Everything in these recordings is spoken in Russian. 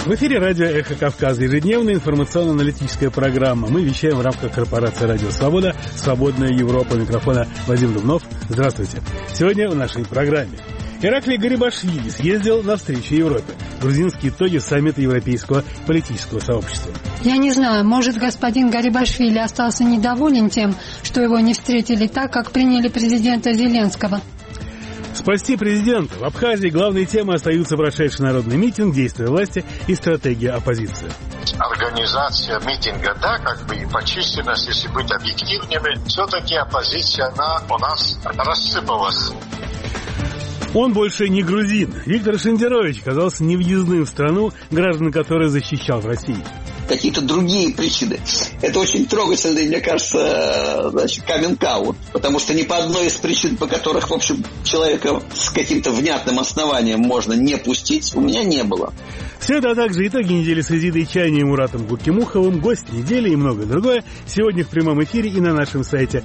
В эфире радио «Эхо Кавказа», ежедневная информационно-аналитическая программа. Мы вещаем в рамках корпорации «Радио Свобода», «Свободная Европа». Микрофона Вадим Дубнов. Здравствуйте. Сегодня в нашей программе. Ираклий Гарибашвили съездил на встречу Европе. Грузинские итоги саммита Европейского политического сообщества. Я не знаю, может, господин Гарибашвили остался недоволен тем, что его не встретили так, как приняли президента Зеленского. Спасти президента. В Абхазии главные темы остаются прошедший народный митинг, действия власти и стратегия оппозиции. Организация митинга, да, как бы и по численности, если быть объективными, все-таки оппозиция, она у нас рассыпалась. Он больше не грузин. Виктор Шендерович оказался невъездным в страну, граждан которой защищал в России. Какие-то другие причины. Это очень трогательный, мне кажется, каминг-аут. Потому что ни по одной из причин, по которых, в общем, человека с каким-то внятным основанием можно не пустить, у меня не было. Все это, а также итоги недели с Изидой Чайни и Муратом Гукимуховым, гость недели и многое другое сегодня в прямом эфире и на нашем сайте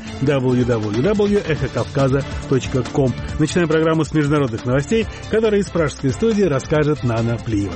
www.ekhokavkaza.com. Начинаем программу с международных новостей, которые из пражской студии расскажет Нана Плиева.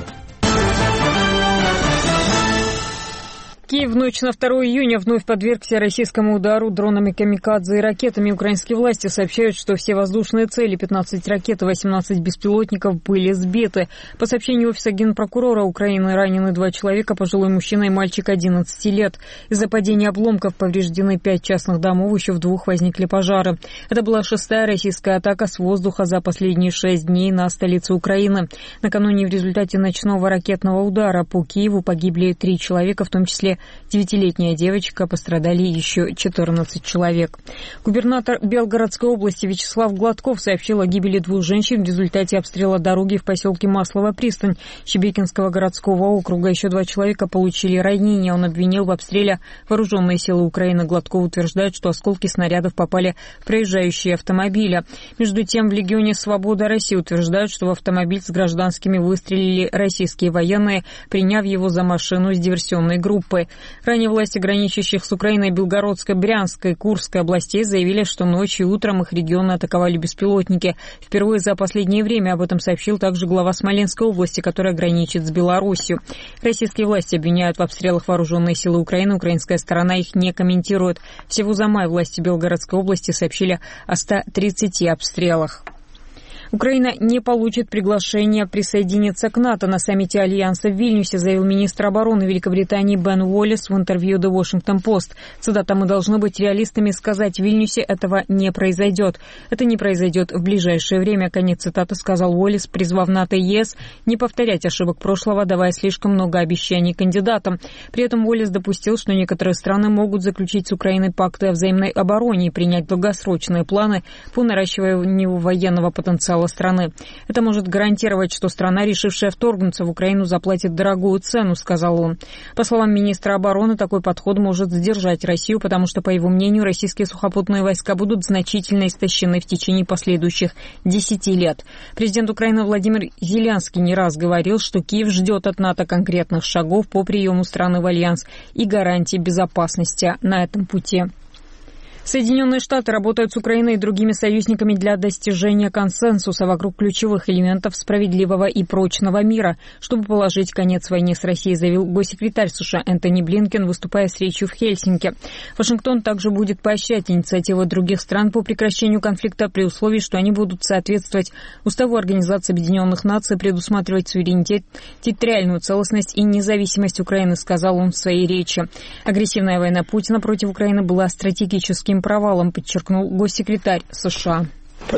Киев в ночь на 2 июня вновь подвергся российскому удару дронами камикадзе и ракетами. Украинские власти сообщают, что все воздушные цели, 15 ракет и 18 беспилотников, были сбиты. По сообщению офиса генпрокурора Украины, ранены 2 человека, пожилой мужчина и мальчик 11 лет. Из-за падения обломков повреждены 5 частных домов, еще в 2 возникли пожары. Это была 6-я российская атака с воздуха за последние 6 дней на столицу Украины. Накануне в результате ночного ракетного удара по Киеву погибли 3 человека, в том числе 9-летняя девочка, пострадали еще 14 человек. Губернатор Белгородской области Вячеслав Гладков сообщил о гибели 2 женщин в результате обстрела дороги в поселке Маслова пристань Шебекинского городского округа. Еще 2 человека получили ранения. Он обвинил в обстреле вооруженные силы Украины. Гладков утверждает, что осколки снарядов попали в проезжающие автомобили. Между тем, в Легионе Свобода России утверждают, что в автомобиль с гражданскими выстрелили российские военные, приняв его за машину с диверсионной группой. Ранее власти, граничащих с Украиной Белгородской, Брянской и Курской областей, заявили, что ночью и утром их регионы атаковали беспилотники. Впервые за последнее время об этом сообщил также глава Смоленской области, которая граничит с Белоруссией. Российские власти обвиняют в обстрелах вооруженные силы Украины. Украинская сторона их не комментирует. Всего за май власти Белгородской области сообщили о 130 обстрелах. Украина не получит приглашения присоединиться к НАТО. На саммите Альянса в Вильнюсе заявил министр обороны Великобритании Бен Уоллес в интервью The Washington Post. Цитата: «Мы должны быть реалистами и сказать, в Вильнюсе этого не произойдет. Это не произойдет в ближайшее время». Конец цитаты, сказал Уоллес, призвав НАТО и ЕС не повторять ошибок прошлого, давая слишком много обещаний кандидатам. При этом Уоллес допустил, что некоторые страны могут заключить с Украиной пакты о взаимной обороне и принять долгосрочные планы по наращиванию военного потенциала страны. Это может гарантировать, что страна, решившая вторгнуться в Украину, заплатит дорогую цену, сказал он. По словам министра обороны, такой подход может сдержать Россию, потому что, по его мнению, российские сухопутные войска будут значительно истощены в течение последующих 10 лет. Президент Украины Владимир Зеленский не раз говорил, что Киев ждет от НАТО конкретных шагов по приему страны в альянс и гарантии безопасности на этом пути. Соединенные Штаты работают с Украиной и другими союзниками для достижения консенсуса вокруг ключевых элементов справедливого и прочного мира, чтобы положить конец войне с Россией, заявил госсекретарь США Энтони Блинкен, выступая с речью в Хельсинки. Вашингтон также будет поощрять инициативы других стран по прекращению конфликта при условии, что они будут соответствовать Уставу Организации Объединенных Наций, предусматривать суверенитет, территориальную целостность и независимость Украины, сказал он в своей речи. Агрессивная война Путина против Украины была стратегическим провалом, подчеркнул госсекретарь США.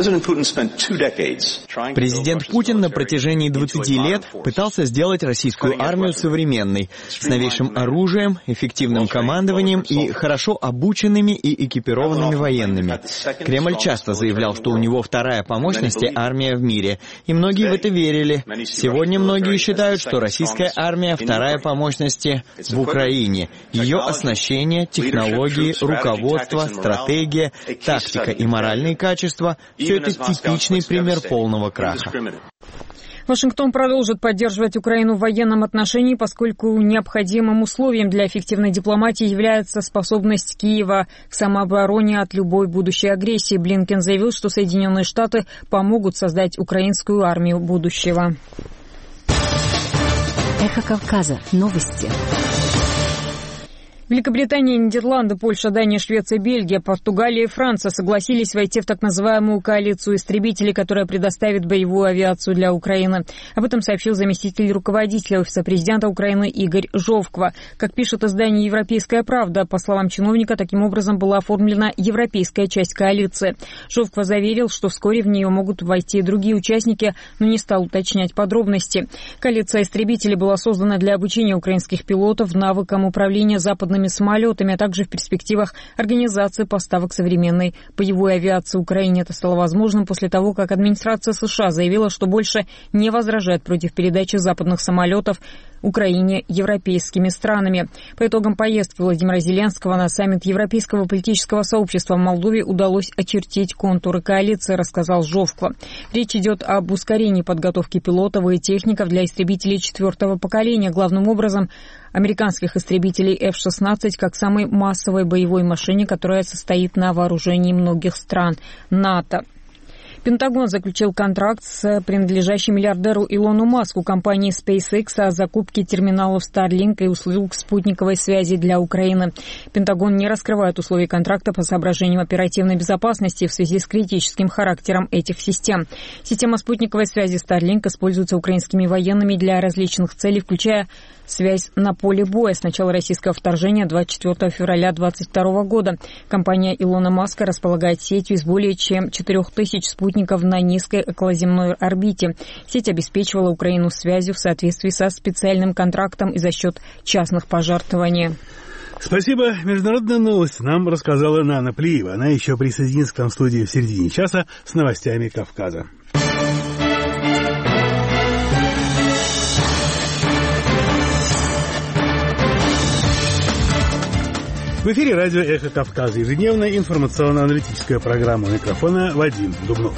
Президент Путин на протяжении 20 лет пытался сделать российскую армию современной, с новейшим оружием, эффективным командованием и хорошо обученными и экипированными военными. Кремль часто заявлял, что у него 2-я по мощности армия в мире, и многие в это верили. Сегодня многие считают, что российская армия 2-я по мощности в Украине. Ее оснащение, технологии, руководство, стратегия, тактика и моральные качества — все это типичный пример полного краха. Вашингтон продолжит поддерживать Украину в военном отношении, поскольку необходимым условием для эффективной дипломатии является способность Киева к самообороне от любой будущей агрессии. Блинкен заявил, что Соединенные Штаты помогут создать украинскую армию будущего. Эхо Кавказа. Новости. Великобритания, Нидерланды, Польша, Дания, Швеция, Бельгия, Португалия и Франция согласились войти в так называемую коалицию истребителей, которая предоставит боевую авиацию для Украины. Об этом сообщил заместитель руководителя Офиса президента Украины Игорь Жовква. Как пишет издание «Европейская правда», по словам чиновника, таким образом была оформлена европейская часть коалиции. Жовква заверил, что вскоре в нее могут войти и другие участники, но не стал уточнять подробности. Коалиция истребителей была создана для обучения украинских пилотов навыкам управления западными самолетами, а также в перспективах организации поставок современной боевой авиации Украине. Это стало возможным после того, как администрация США заявила, что больше не возражает против передачи западных самолетов Украине европейскими странами. По итогам поездки Владимира Зеленского на саммит Европейского политического сообщества в Молдове удалось очертить контуры коалиции, рассказал Жовква. Речь идет об ускорении подготовки пилотов и техников для истребителей 4-го поколения, главным образом американских истребителей F-16, как самой массовой боевой машине, которая состоит на вооружении многих стран НАТО. Пентагон заключил контракт с принадлежащей миллиардеру Илону Маску компанией SpaceX о закупке терминалов Starlink и услуг спутниковой связи для Украины. Пентагон не раскрывает условий контракта по соображениям оперативной безопасности в связи с критическим характером этих систем. Система спутниковой связи Starlink используется украинскими военными для различных целей, включая связь на поле боя с начала российского вторжения 24 февраля 2022 года. Компания Илона Маска располагает сетью из более чем 4000 спутников на низкой околоземной орбите. Сеть обеспечивала Украину связью в соответствии со специальным контрактом и за счет частных пожертвований. Спасибо. Международная новость нам рассказала Нана Плиева. Она еще присоединится к нам в студии в середине часа с новостями Кавказа. В эфире радио «Эхо Кавказа». Ежедневная информационно-аналитическая программа. У микрофона Вадим Дубнов.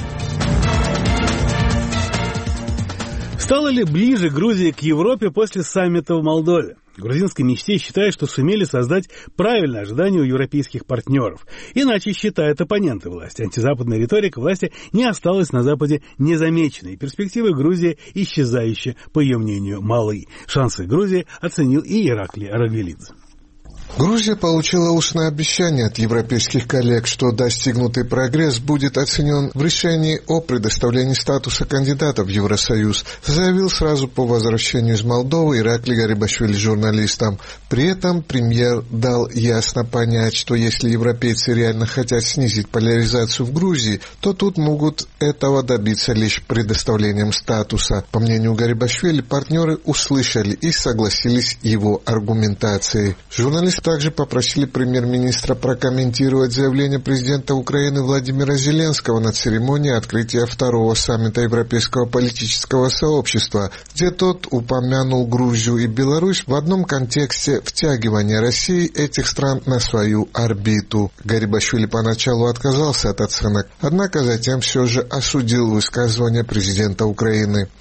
Стала ли ближе Грузия к Европе после саммита в Молдове? Грузинской мечте считают, что сумели создать правильное ожидание у европейских партнеров. Иначе считают оппоненты власти. Антизападная риторика власти не осталась на Западе незамеченной. Перспективы Грузии исчезающие, по ее мнению, малы. Шансы Грузии оценил и Ираклий Арагвелидзе. Грузия получила устное обещание от европейских коллег, что достигнутый прогресс будет оценен в решении о предоставлении статуса кандидата в Евросоюз, заявил сразу по возвращению из Молдовы Ираклий Гарибашвили журналистам. При этом премьер дал ясно понять, что если европейцы реально хотят снизить поляризацию в Грузии, то тут могут этого добиться лишь предоставлением статуса. По мнению Гарибашвили, партнеры услышали и согласились с его аргументацией. Журналисты также попросили премьер-министра прокомментировать заявление президента Украины Владимира Зеленского на церемонии открытия второго саммита Европейского политического сообщества, где тот упомянул Грузию и Беларусь в одном контексте втягивания России этих стран на свою орбиту. Гарибашвили поначалу отказался от оценок, однако затем все же осудил высказывание президента Украины.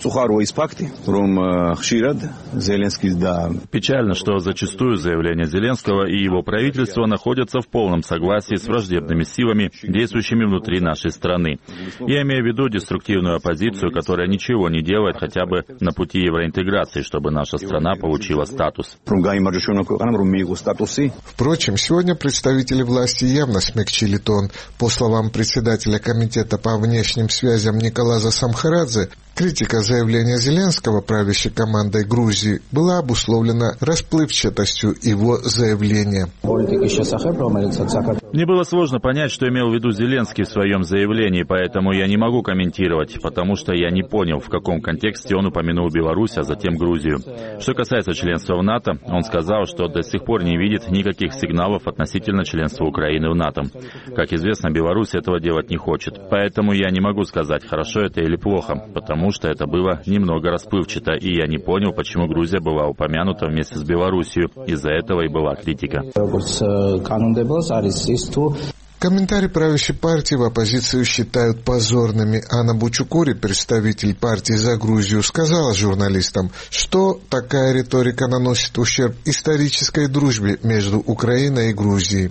Печально, что зачастую заявления Зеленского и его правительства находятся в полном согласии с враждебными силами, действующими внутри нашей страны. Я имею в виду деструктивную оппозицию, которая ничего не делает хотя бы на пути евроинтеграции, чтобы наша страна получила статус. Впрочем, сегодня представители власти явно смягчили тон. По словам председателя комитета по внешним связям Николаза Самхарадзе, критика заявления Зеленского правящей командой Грузии была обусловлена расплывчатостью его заявления. Мне было сложно понять, что имел в виду Зеленский в своем заявлении, поэтому я не могу комментировать, потому что я не понял, в каком контексте он упомянул Беларусь, а затем Грузию. Что касается членства в НАТО, он сказал, что до сих пор не видит никаких сигналов относительно членства Украины в НАТО. Как известно, Беларусь этого делать не хочет, поэтому я не могу сказать, хорошо это или плохо, потому что это было немного расплывчато, и я не понял, почему Грузия была упомянута вместе с Белоруссией. Из-за этого и была критика. Комментарии правящей партии в оппозицию считают позорными. Анна Бучукури, представитель партии «За Грузию», сказала журналистам, что такая риторика наносит ущерб исторической дружбе между Украиной и Грузией.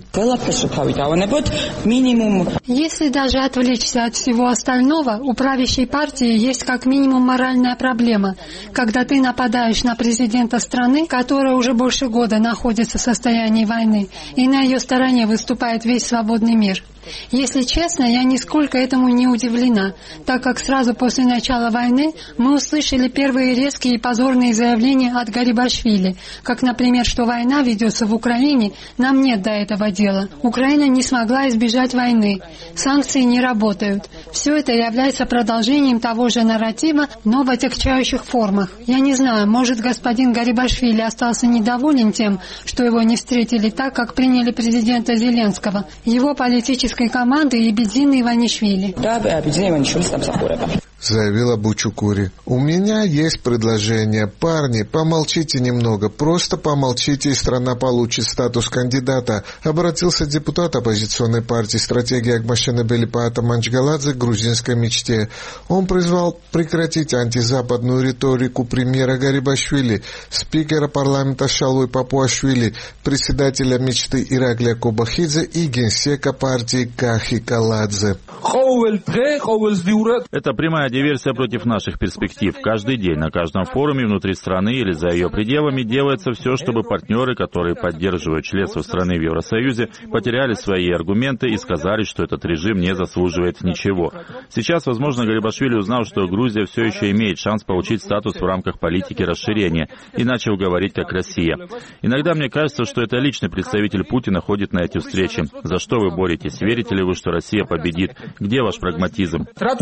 Если даже отвлечься от всего остального, у правящей партии есть как минимум моральная проблема, когда ты нападаешь на президента страны, которая уже больше года находится в состоянии войны, и на ее стороне выступает весь свободный мир. Если честно, я нисколько этому не удивлена, так как сразу после начала войны мы услышали первые резкие и позорные заявления от Гарибашвили, как, например, что война ведется в Украине, нам нет до этого дела. Украина не смогла избежать войны, санкции не работают. Все это является продолжением того же нарратива, но в отягчающих формах. Я не знаю, может, господин Гарибашвили остался недоволен тем, что его не встретили так, как приняли президента Зеленского, его политической команды и Бедзина Иванишвили. Заявила Бучукури. У меня есть предложение. Парни, помолчите немного. Просто помолчите, и страна получит статус кандидата. Обратился депутат оппозиционной партии «Стратегия Агмашена Белипаата Манчгаладзе» к грузинской мечте. Он призвал прекратить антизападную риторику премьера Гарибашвили, спикера парламента Шалой Папуашвили, председателя мечты Ираклия Кобахидзе и генсека партии Кахи Каладзе. Это прямая диверсия против наших перспектив. Каждый день на каждом форуме внутри страны или за ее пределами делается все, чтобы партнеры, которые поддерживают членство страны в Евросоюзе, потеряли свои аргументы и сказали, что этот режим не заслуживает ничего. Сейчас, возможно, Гарибашвили узнал, что Грузия все еще имеет шанс получить статус в рамках политики расширения и начал говорить как Россия. Иногда мне кажется, что это личный представитель Путина ходит на эти встречи. За что вы боретесь? Верите ли вы, что Россия победит? Где ваш прагматизм?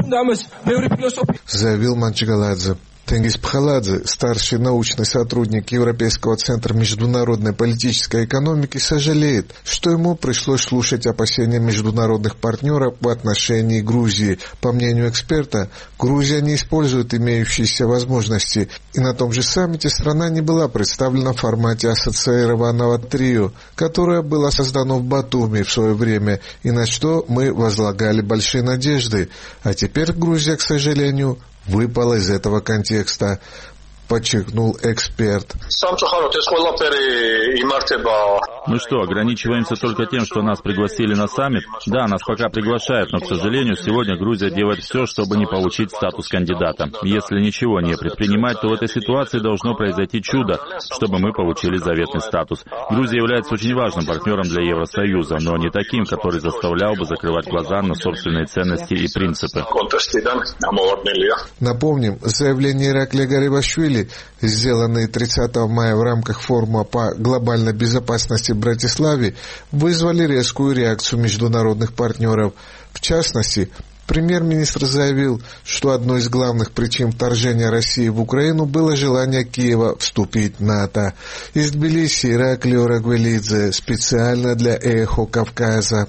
Заявил Манчгаладзе. Тенгиз Пхаладзе, старший научный сотрудник Европейского центра международной политической экономики, сожалеет, что ему пришлось слушать опасения международных партнеров в отношении Грузии. По мнению эксперта, Грузия не использует имеющиеся возможности, и на том же саммите страна не была представлена в формате ассоциированного трио, которое было создано в Батуми в свое время, и на что мы возлагали большие надежды. А теперь Грузия, к сожалению, выпала из этого контекста, подчеркнул эксперт. Мы что, ограничиваемся только тем, что нас пригласили на саммит? Да, нас пока приглашают, но, к сожалению, сегодня Грузия делает все, чтобы не получить статус кандидата. Если ничего не предпринимать, то в этой ситуации должно произойти чудо, чтобы мы получили заветный статус. Грузия является очень важным партнером для Евросоюза, но не таким, который заставлял бы закрывать глаза на собственные ценности и принципы. Напомним, заявление Ираклия Гарибашвили, сделанные 30 мая в рамках форума по глобальной безопасности в Братиславе, вызвали резкую реакцию международных партнеров. В частности, премьер-министр заявил, что одной из главных причин вторжения России в Украину было желание Киева вступить в НАТО. Из Тбилиси Ираклио Рагвелидзе, специально для «Эхо Кавказа».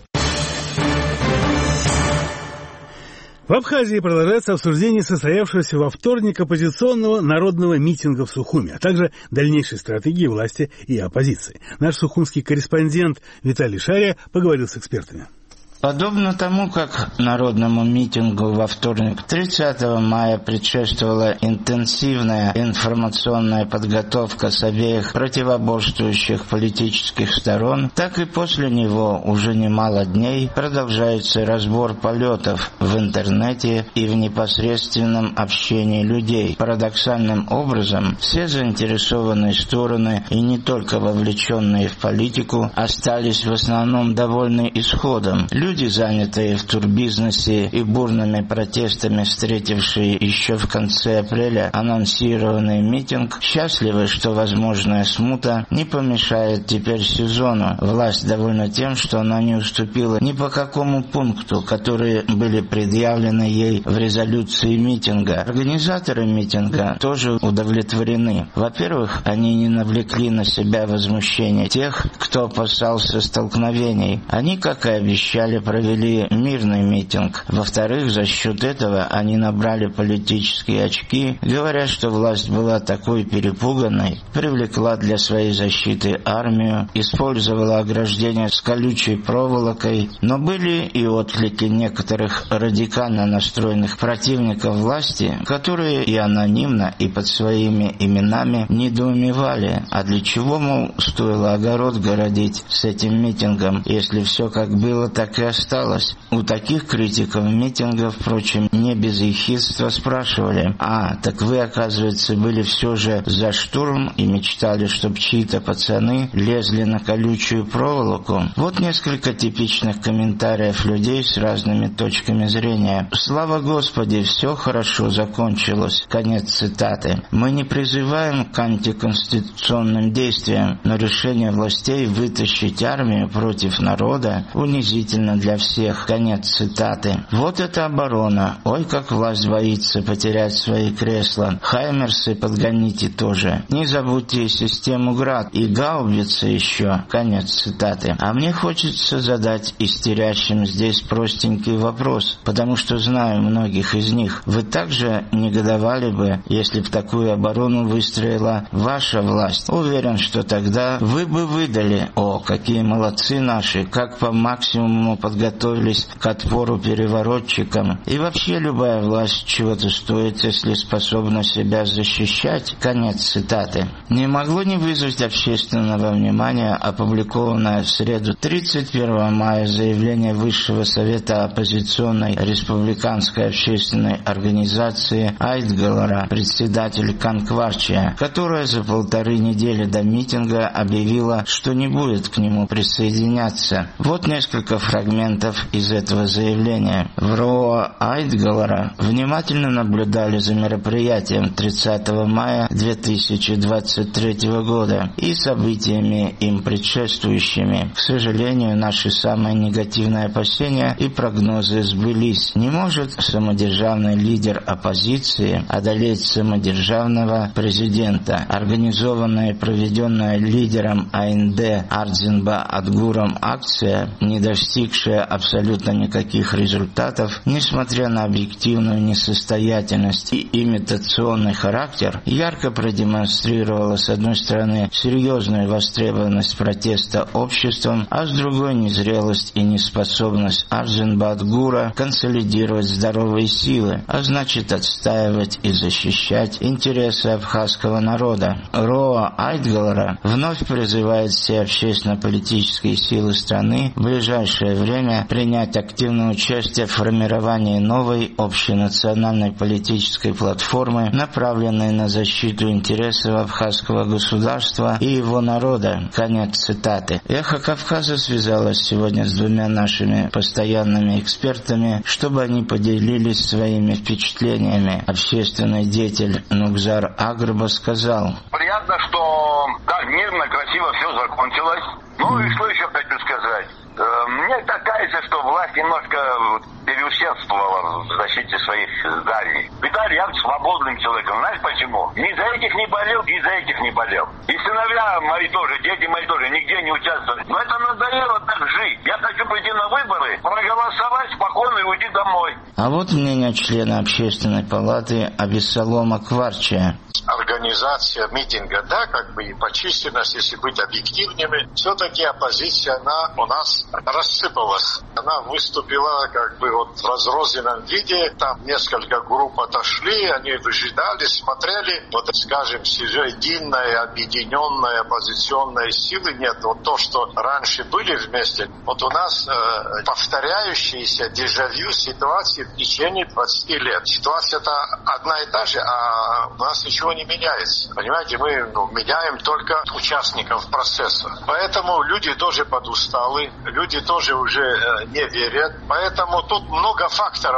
В Абхазии продолжается обсуждение состоявшегося во вторник оппозиционного народного митинга в Сухуме, а также дальнейшей стратегии власти и оппозиции. Наш сухумский корреспондент Виталий Шария поговорил с экспертами. Подобно тому, как народному митингу во вторник 30 мая предшествовала интенсивная информационная подготовка с обеих противоборствующих политических сторон, так и после него уже немало дней продолжается разбор полетов в интернете и в непосредственном общении людей. Парадоксальным образом, все заинтересованные стороны и не только вовлеченные в политику остались в основном довольны исходом. Люди, занятые в турбизнесе и бурными протестами, встретившие еще в конце апреля анонсированный митинг, счастливы, что возможная смута не помешает теперь сезону. Власть довольна тем, что она не уступила ни по какому пункту, которые были предъявлены ей в резолюции митинга. Организаторы митинга тоже удовлетворены. Во-первых, они не навлекли на себя возмущение тех, кто опасался столкновений. Они, как и обещали, деле провели мирный митинг. Во-вторых, за счет этого они набрали политические очки, говоря, что власть была такой перепуганной, привлекла для своей защиты армию, использовала ограждение с колючей проволокой, но были и отклики некоторых радикально настроенных противников власти, которые и анонимно, и под своими именами недоумевали, а для чего, мол, стоило огород городить с этим митингом, если все как было, так и осталось. У таких критиков митингов, впрочем, не без ехидства спрашивали: так вы, оказывается, были все же за штурм и мечтали, чтоб чьи-то пацаны лезли на колючую проволоку? Вот несколько типичных комментариев людей с разными точками зрения. Слава Господи, все хорошо закончилось. Конец цитаты. Мы не призываем к антиконституционным действиям, но решение властей вытащить армию против народа унизительно для всех. Конец цитаты. Вот это оборона. Ой, как власть боится потерять свои кресла. Хаймерсы подгоните тоже. Не забудьте и систему ГРАД, и гаубицы еще. Конец цитаты. А мне хочется задать истерящим здесь простенький вопрос, потому что знаю многих из них. Вы также негодовали бы, если бы такую оборону выстроила ваша власть? Уверен, что тогда вы бы выдали: о, какие молодцы наши, как по максимуму подготовились к отпору переворотчикам. И вообще любая власть чего-то стоит, если способна себя защищать. Конец цитаты. Не могло не вызвать общественного внимания опубликованное в среду 31 мая заявление Высшего совета оппозиционной республиканской общественной организации Айтгалара, председатель Конкварчия, которая за 1,5 недели до митинга объявила, что не будет к нему присоединяться. Вот несколько фрагментов из этого заявления. В РОА Айтгалара внимательно наблюдали за мероприятием 30 мая 2023 года и событиями им предшествующими. К сожалению, наши самые негативные опасения и прогнозы сбылись. Не может самодержавный лидер оппозиции одолеть самодержавного президента. Организованная и проведенная лидером АНД Ардзинба Адгуром акция, не достигшая абсолютно никаких результатов, несмотря на объективную несостоятельность и имитационный характер, ярко продемонстрировала, с одной стороны, серьезную востребованность протеста обществом, а с другой — незрелость и неспособность Ардзинба Адгура консолидировать здоровые силы, а значит отстаивать и защищать интересы абхазского народа. РОА Айтгалара вновь призывает все общественно-политические силы страны в ближайшее время принять активное участие в формировании новой общенациональной политической платформы, направленной на защиту интересов абхазского государства и его народа. Конец цитаты. Эхо Кавказа связалось сегодня с двумя нашими постоянными экспертами, чтобы они поделились своими впечатлениями. Общественный деятель Нугзар Агрба сказал: приятно, что так мирно, красиво все закончилось. Ну и что еще хочу сказать? Мне так кажется, что власть немножко переусердствовала в защите своих зданий. Виталий, я свободным человеком. Знаешь почему? Ни за этих не болел, ни за этих не болел. И сыновья мои тоже, дети мои тоже нигде не участвовали. Но это надоело так жить. Я хочу прийти на выборы, проголосовать спокойно и уйти домой. А вот мнение члена общественной палаты Абиссалома Кварчия. Организация митинга, да, как бы и по численности, если быть объективными, все-таки оппозиция, она у нас рассыпалась. Она выступила как бы вот в разрозненном виде, там несколько групп отошли, они выжидали, смотрели, вот, скажем, единая, объединенная оппозиционная силы нет. Вот то, что раньше были вместе, вот у нас повторяющиеся дежавю ситуации в течение 20 лет. Ситуация-то одна и та же, а у нас ничего не меняется. Понимаете, мы меняем только участников процесса. Поэтому люди тоже подустали, люди тоже уже не верят. Поэтому тут много факторов.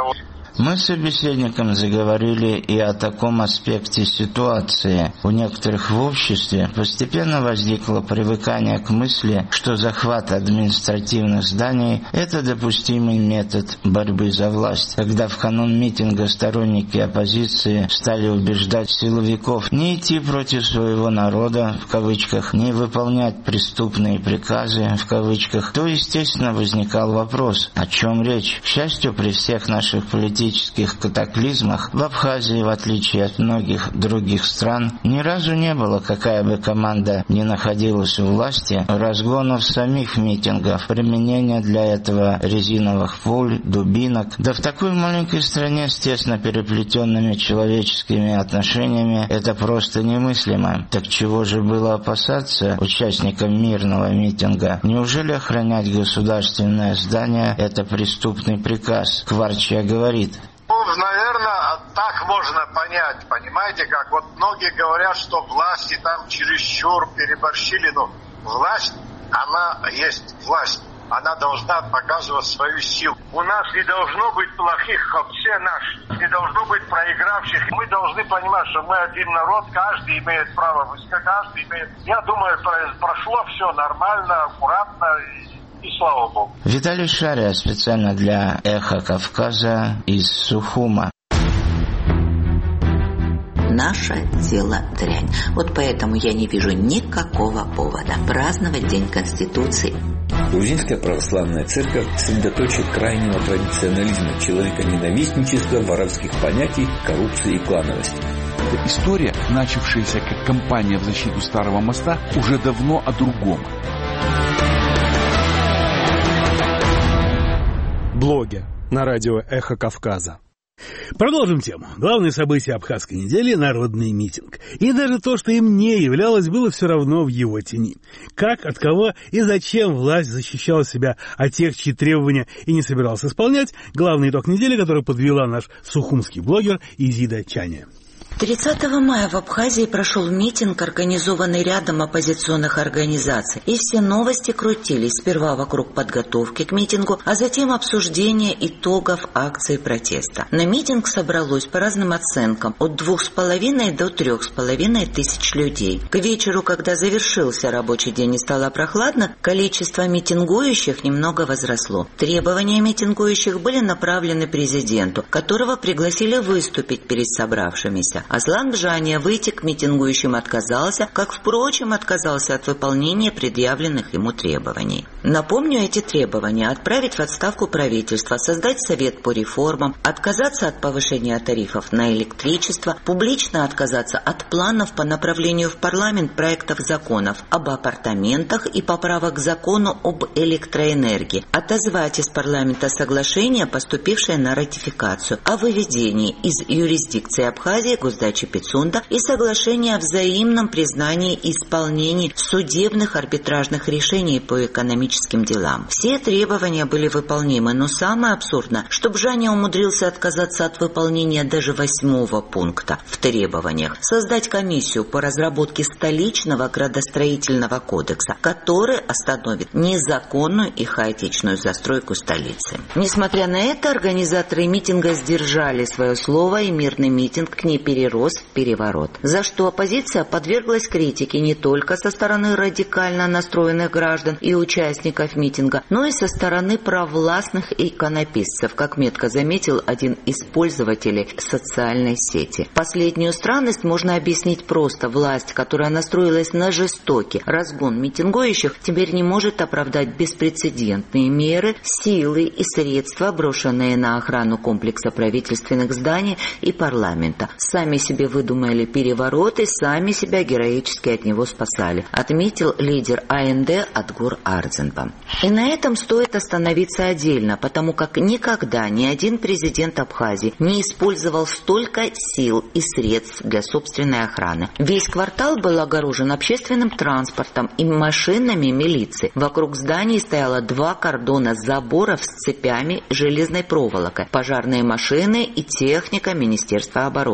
Мы с собеседником заговорили и о таком аспекте ситуации. У некоторых в обществе постепенно возникло привыкание к мысли, что захват административных зданий – это допустимый метод борьбы за власть. Когда в канун митинга сторонники оппозиции стали убеждать силовиков не идти против своего народа, в кавычках, не выполнять преступные приказы, в кавычках, то, естественно, возникал вопрос, о чем речь. К счастью, при всех наших политических катаклизмах в Абхазии, в отличие от многих других стран, ни разу не было, какая бы команда ни находилась у власти, разгонов самих митингов, применения для этого резиновых пуль, дубинок. Да в такой маленькой стране с тесно переплетенными человеческими отношениями это просто немыслимо. Так чего же было опасаться участникам мирного митинга? Неужели охранять государственное здание – это преступный приказ? Кварчья говорит. Наверное, так можно понять, понимаете, как вот многие говорят, что власти там чересчур переборщили, но власть, она есть власть. Она должна показывать свою силу. У нас не должно быть плохих, все наши. Не должно быть проигравших. Мы должны понимать, что мы один народ, каждый имеет право высказать, каждый имеет... Я думаю, прошло все нормально, аккуратно и слава Богу. Виталий Шария специально для «Эхо Кавказа» из Сухума. Наше дело дрянь. Вот поэтому я не вижу никакого повода праздновать День Конституции. Грузинская православная церковь сосредоточие крайнего традиционализма, человеконенавистничества, воровских понятий, коррупции и клановости. Эта история, начавшаяся как кампания в защиту Старого моста, уже давно о другом. Блогер на радио «Эхо Кавказа». Продолжим тему. Главное событие абхазской недели – народный митинг. И даже то, что им не являлось, было все равно в его тени. Как, от кого и зачем власть защищала себя от тех, чьи требования и не собиралась исполнять – главный итог недели, который подвела наш сухумский блогер Изида Чаня. 30 мая в Абхазии прошел митинг, организованный рядом оппозиционных организаций. И все новости крутились сперва вокруг подготовки к митингу, а затем обсуждения итогов акции протеста. На митинг собралось по разным оценкам от 2,5 до 3,5 тысяч людей. К вечеру, когда завершился рабочий день и стало прохладно, количество митингующих немного возросло. Требования митингующих были направлены президенту, которого пригласили выступить перед собравшимися. Аслан Бжания выйти к митингующим отказался, как, впрочем, отказался от выполнения предъявленных ему требований. Напомню эти требования: отправить в отставку правительство, создать совет по реформам, отказаться от повышения тарифов на электричество, публично отказаться от планов по направлению в парламент проектов законов об апартаментах и поправок к закону об электроэнергии, отозвать из парламента соглашение, поступившее на ратификацию, о выведении из юрисдикции Абхазии госдачи Пицунда и соглашение о взаимном признании и исполнении судебных арбитражных решений по экономическим делам. Все требования были выполнимы, но самое абсурдное, что Бжания умудрился отказаться от выполнения даже 8-го пункта в требованиях – создать комиссию по разработке столичного градостроительного кодекса, который остановит незаконную и хаотичную застройку столицы. Несмотря на это, организаторы митинга сдержали свое слово, и мирный митинг не перерос в переворот, за что оппозиция подверглась критике не только со стороны радикально настроенных граждан и участников митинга, но и со стороны провластных иконописцев, как метко заметил один из пользователей социальной сети. Последнюю странность можно объяснить просто: власть, которая настроилась на жестокий разгон митингующих, теперь не может оправдать беспрецедентные меры, силы и средства, брошенные на охрану комплекса правительственных зданий и парламента. Сами себе выдумали переворот и сами себя героически от него спасали, отметил лидер АНД Адгур Ардзенбам. И на этом стоит остановиться отдельно, потому как никогда ни один президент Абхазии не использовал столько сил и средств для собственной охраны. Весь квартал был огорожен общественным транспортом и машинами милиции. Вокруг зданий стояло 2 кордона заборов с цепями железной проволокой, пожарные машины и техника Министерства обороны.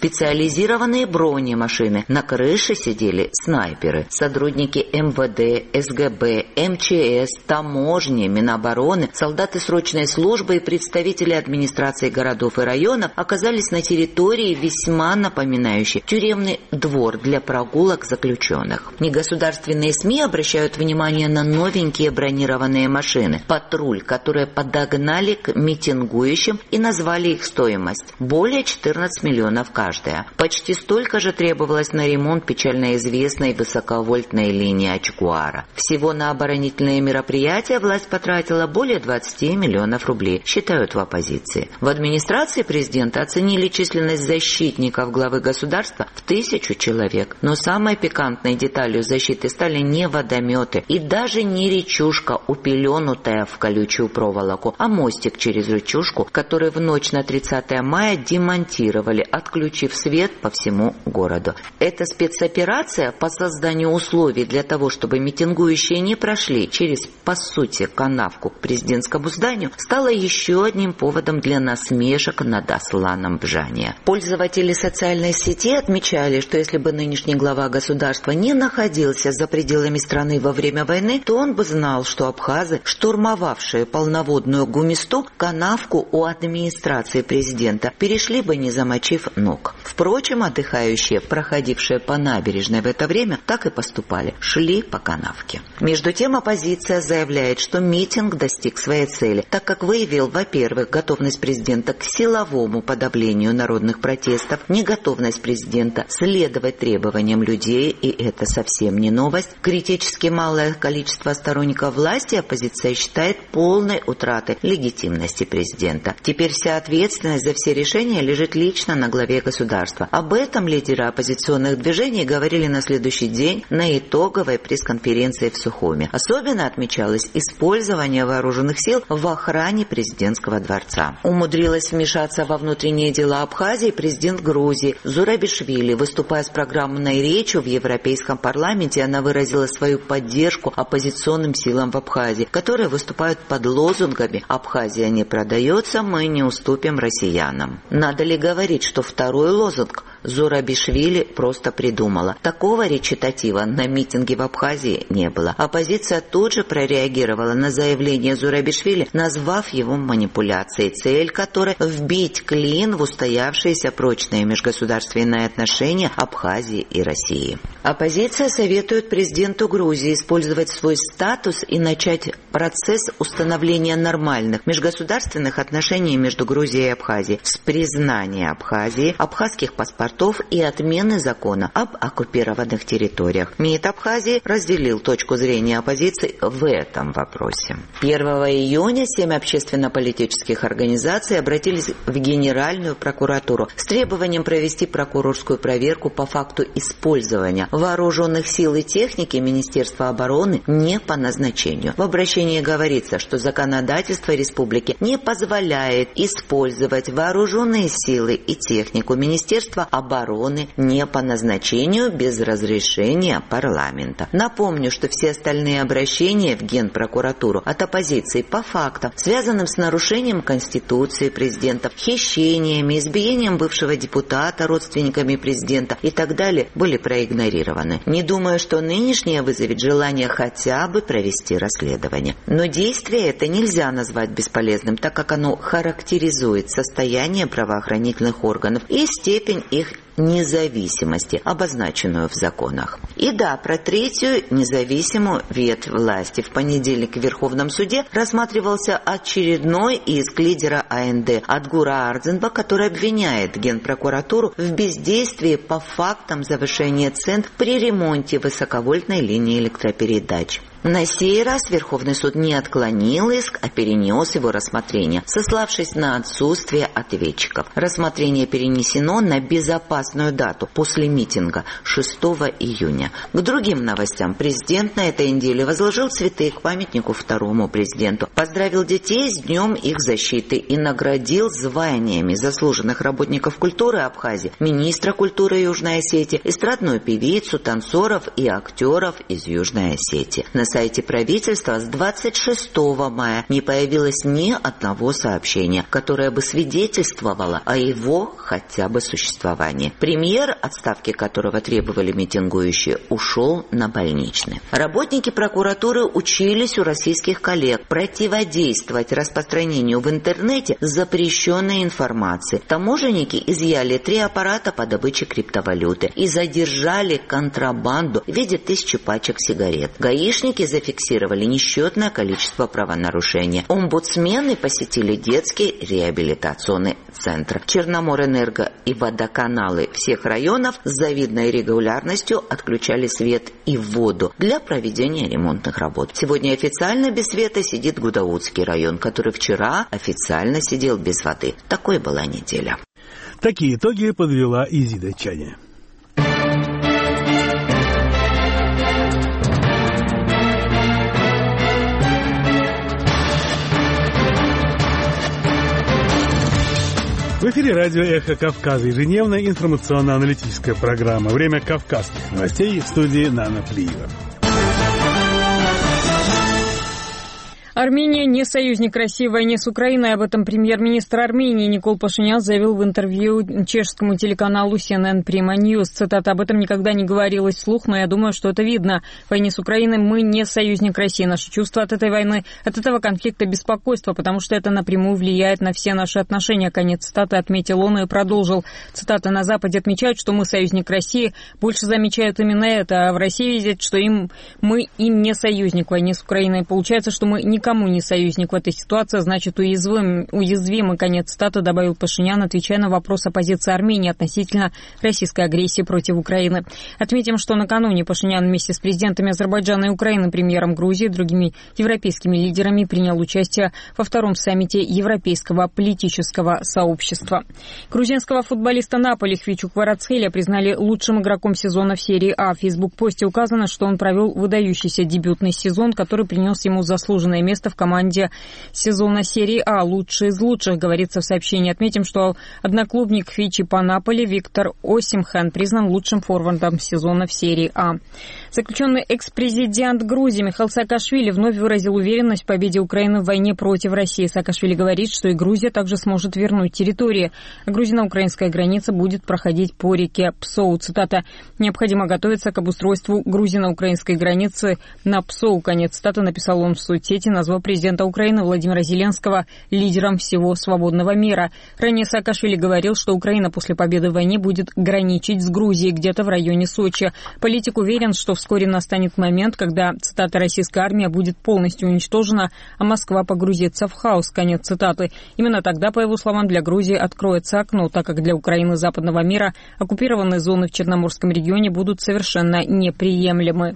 специализированные бронемашины. На крыше сидели снайперы. Сотрудники МВД, СГБ, МЧС, таможни, Минобороны, солдаты срочной службы и представители администрации городов и районов оказались на территории, весьма напоминающей тюремный двор для прогулок заключенных. Негосударственные СМИ обращают внимание на новенькие бронированные машины «Патруль», которые подогнали к митингующим и назвали их стоимость – более 14 миллионов каждая. Почти столько же требовалось на ремонт печально известной высоковольтной линии Ачгуара. Всего на оборонительные мероприятия власть потратила более 20 миллионов рублей, считают в оппозиции. В администрации президента оценили численность защитников главы государства в 1000 человек. Но самой пикантной деталью защиты стали не водометы и даже не речушка, упеленутая в колючую проволоку, а мостик через речушку, который в ночь на 30 мая демонтировали, отключив свет по всему городу. Эта спецоперация по созданию условий для того, чтобы митингующие не прошли через, по сути, канавку к президентскому зданию, стала еще одним поводом для насмешек над Асланом Бжания. Пользователи социальной сети отмечали, что если бы нынешний глава государства не находился за пределами страны во время войны, то он бы знал, что абхазы, штурмовавшие полноводную Гумисту, канавку у администрации президента, перешли бы, не замочив ног. Впрочем, отдыхающие, проходившие по набережной в это время, так и поступали, шли по канавке. Между тем, оппозиция заявляет, что митинг достиг своей цели, так как выявил, во-первых, готовность президента к силовому подавлению народных протестов, неготовность президента следовать требованиям людей, и это совсем не новость. Критически малое количество сторонников власти оппозиция считает полной утратой легитимности президента. Теперь вся ответственность за все решения лежит лично на главе государства. Об этом лидеры оппозиционных движений говорили на следующий день на итоговой пресс-конференции в Сухуми. Особенно отмечалось использование вооруженных сил в охране президентского дворца. Умудрилась вмешаться во внутренние дела Абхазии президент Грузии Зурабишвили. Выступая с программной речью в Европейском парламенте, она выразила свою поддержку оппозиционным силам в Абхазии, которые выступают под лозунгами «Абхазия не продается, мы не уступим россиянам». Надо ли говорить, что второй лозунг Зурабишвили просто придумала? Такого речитатива на митинге в Абхазии не было. Оппозиция тут же прореагировала на заявление Зурабишвили, назвав его манипуляцией, цель которой – вбить клин в устоявшиеся прочные межгосударственные отношения Абхазии и России. Оппозиция советует президенту Грузии использовать свой статус и начать процесс установления нормальных межгосударственных отношений между Грузией и Абхазией с признания Абхазии, абхазских паспортов и отмены закона об оккупированных территориях. МИД Абхазии разделил точку зрения оппозиции в этом вопросе. 1 июня 7 общественно-политических организаций обратились в Генеральную прокуратуру с требованием провести прокурорскую проверку по факту использования вооруженных сил и техники Министерства обороны не по назначению. В обращении говорится, что законодательство республики не позволяет использовать вооруженные силы и технику Министерства обороны не по назначению без разрешения парламента. Напомню, что все остальные обращения в Генпрокуратуру от оппозиции по фактам, связанным с нарушением Конституции президента, хищениями, избиением бывшего депутата родственниками президента и так далее, были проигнорированы. Не думаю, что нынешнее вызовет желание хотя бы провести расследование. Но действие это нельзя назвать бесполезным, так как оно характеризует состояние правоохранительных органов и степень их независимости, обозначенную в законах. И да, про третью независимую ветвь власти. В понедельник в Верховном суде рассматривался очередной иск лидера АНД Адгура Ардзенба, который обвиняет Генпрокуратуру в бездействии по фактам завышения цен при ремонте высоковольтной линии электропередач. На сей раз Верховный суд не отклонил иск, а перенес его рассмотрение, сославшись на отсутствие ответчиков. Рассмотрение перенесено на безопасную дату после митинга 6 июня. К другим новостям. Президент на этой неделе возложил цветы к памятнику второму президенту, поздравил детей с Днем их защиты и наградил званиями заслуженных работников культуры Абхазии, министра культуры Южной Осетии, эстрадную певицу, танцоров и актеров из Южной Осетии. На сайте правительства с 26 мая не появилось ни одного сообщения, которое бы свидетельствовало о его хотя бы существовании. Премьер, отставки которого требовали митингующие, ушел на больничный. Работники прокуратуры учились у российских коллег противодействовать распространению в интернете запрещенной информации. Таможенники изъяли 3 аппарата по добыче криптовалюты и задержали контрабанду в виде 1000 пачек сигарет. Гаишники зафиксировали несчетное количество правонарушений. Омбудсмены посетили детский реабилитационный центр. Черноморэнерго и водоканалы всех районов с завидной регулярностью отключали свет и воду для проведения ремонтных работ. Сегодня официально без света сидит Гудаутский район, который вчера официально сидел без воды. Такой была неделя. Такие итоги подвела Изида Чаня. В эфире радио «Эхо Кавказа», ежедневная информационно-аналитическая программа. Время кавказских новостей, в студии Нана Плиева. Армения не союзник России в войне с Украиной. Об этом премьер-министр Армении Никол Пашинян заявил в интервью чешскому телеканалу CNN Prima News. Цитата: «Об этом никогда не говорилось вслух, но я думаю, что это видно. В войне с Украиной мы не союзник России. Наши чувства от этой войны, от этого конфликта беспокойство, потому что это напрямую влияет на все наши отношения». Конец цитаты, отметил он и продолжил. Цитата: «На Западе отмечают, что мы союзник России. Больше замечают именно это. А в России видят, что мы им не союзник в войне с Украиной. Получается, что мы никому не союзник в этой ситуации, значит уязвимы, конец цитаты», добавил Пашинян, отвечая на вопрос о позиции Армении относительно российской агрессии против Украины. Отметим, что накануне Пашинян вместе с президентами Азербайджана и Украины, премьером Грузии и другими европейскими лидерами принял участие во 2-м саммите Европейского политического сообщества. Грузинского футболиста Наполи Хвичу Кварацхелия признали лучшим игроком сезона в серии А. В фейсбук-посте указано, что он провел выдающийся дебютный сезон, который принес ему заслуженное место в команде сезона серии А. Лучший из лучших, говорится в сообщении. Отметим, что одноклубник Хвичи по Наполи Виктор Осимхан признан лучшим форвардом сезона в серии А. Заключенный экс-президент Грузии Михаил Саакашвили вновь выразил уверенность в победе Украины в войне против России. Саакашвили говорит, что и Грузия также сможет вернуть территории. А грузино-украинская граница будет проходить по реке Псоу. Цитата: «Необходимо готовиться к обустройству грузино-украинской границы на Псоу». Конец цитаты, написал он в соцсети, назвал президента Украины Владимира Зеленского лидером всего свободного мира. Ранее Саакашвили говорил, что Украина после победы в войне будет граничить с Грузией где-то в районе Сочи. Политик уверен, что вскоре настанет момент, когда, цитата, «российская армия будет полностью уничтожена, а Москва погрузится в хаос». Конец цитаты. Именно тогда, по его словам, для Грузии откроется окно, так как для Украины и западного мира оккупированные зоны в Черноморском регионе будут совершенно неприемлемы.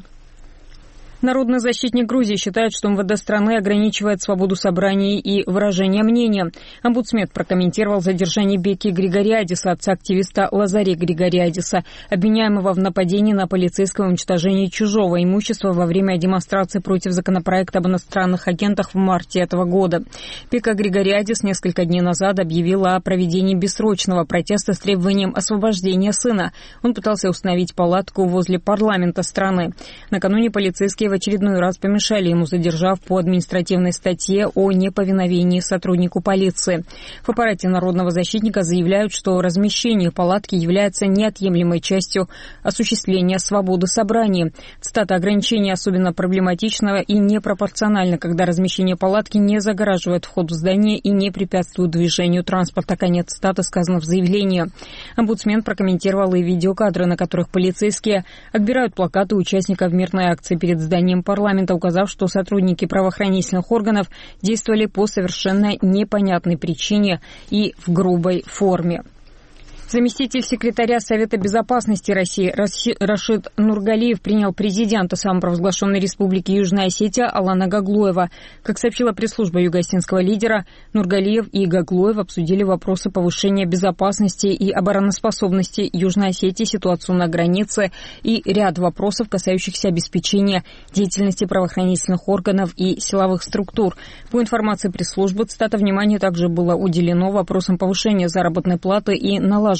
Народный защитник Грузии считает, что МВД страны ограничивает свободу собраний и выражения мнения. Омбудсмен прокомментировал задержание Беки Григориадиса, отца активиста Лазаре Григориадиса, обвиняемого в нападении на полицейское уничтожение чужого имущества во время демонстрации против законопроекта об иностранных агентах в марте этого года. Бека Григориадис несколько дней назад объявила о проведении бессрочного протеста с требованием освобождения сына. Он пытался установить палатку возле парламента страны. Накануне полицейские в очередной раз помешали ему, задержав по административной статье о неповиновении сотруднику полиции. В аппарате народного защитника заявляют, что размещение палатки является неотъемлемой частью осуществления свободы собраний. Цитата: «Ограничение особенно проблематично и непропорционально, когда размещение палатки не загораживает вход в здание и не препятствует движению транспорта». Конец цитаты, сказано в заявлении. Омбудсмен прокомментировал и видеокадры, на которых полицейские отбирают плакаты участников мирной акции перед зданием парламента, указав, что сотрудники правоохранительных органов действовали по совершенно непонятной причине и в грубой форме. Заместитель секретаря Совета безопасности России Рашид Нургалиев принял президента самопровозглашенной республики Южная Осетия Алана Гаглоева. Как сообщила пресс-служба югоосетинского лидера, Нургалиев и Гаглоев обсудили вопросы повышения безопасности и обороноспособности Южной Осетии, ситуацию на границе и ряд вопросов, касающихся обеспечения деятельности правоохранительных органов и силовых структур. По информации пресс-службы, цитата, внимание также было уделено вопросам повышения заработной платы и налаживания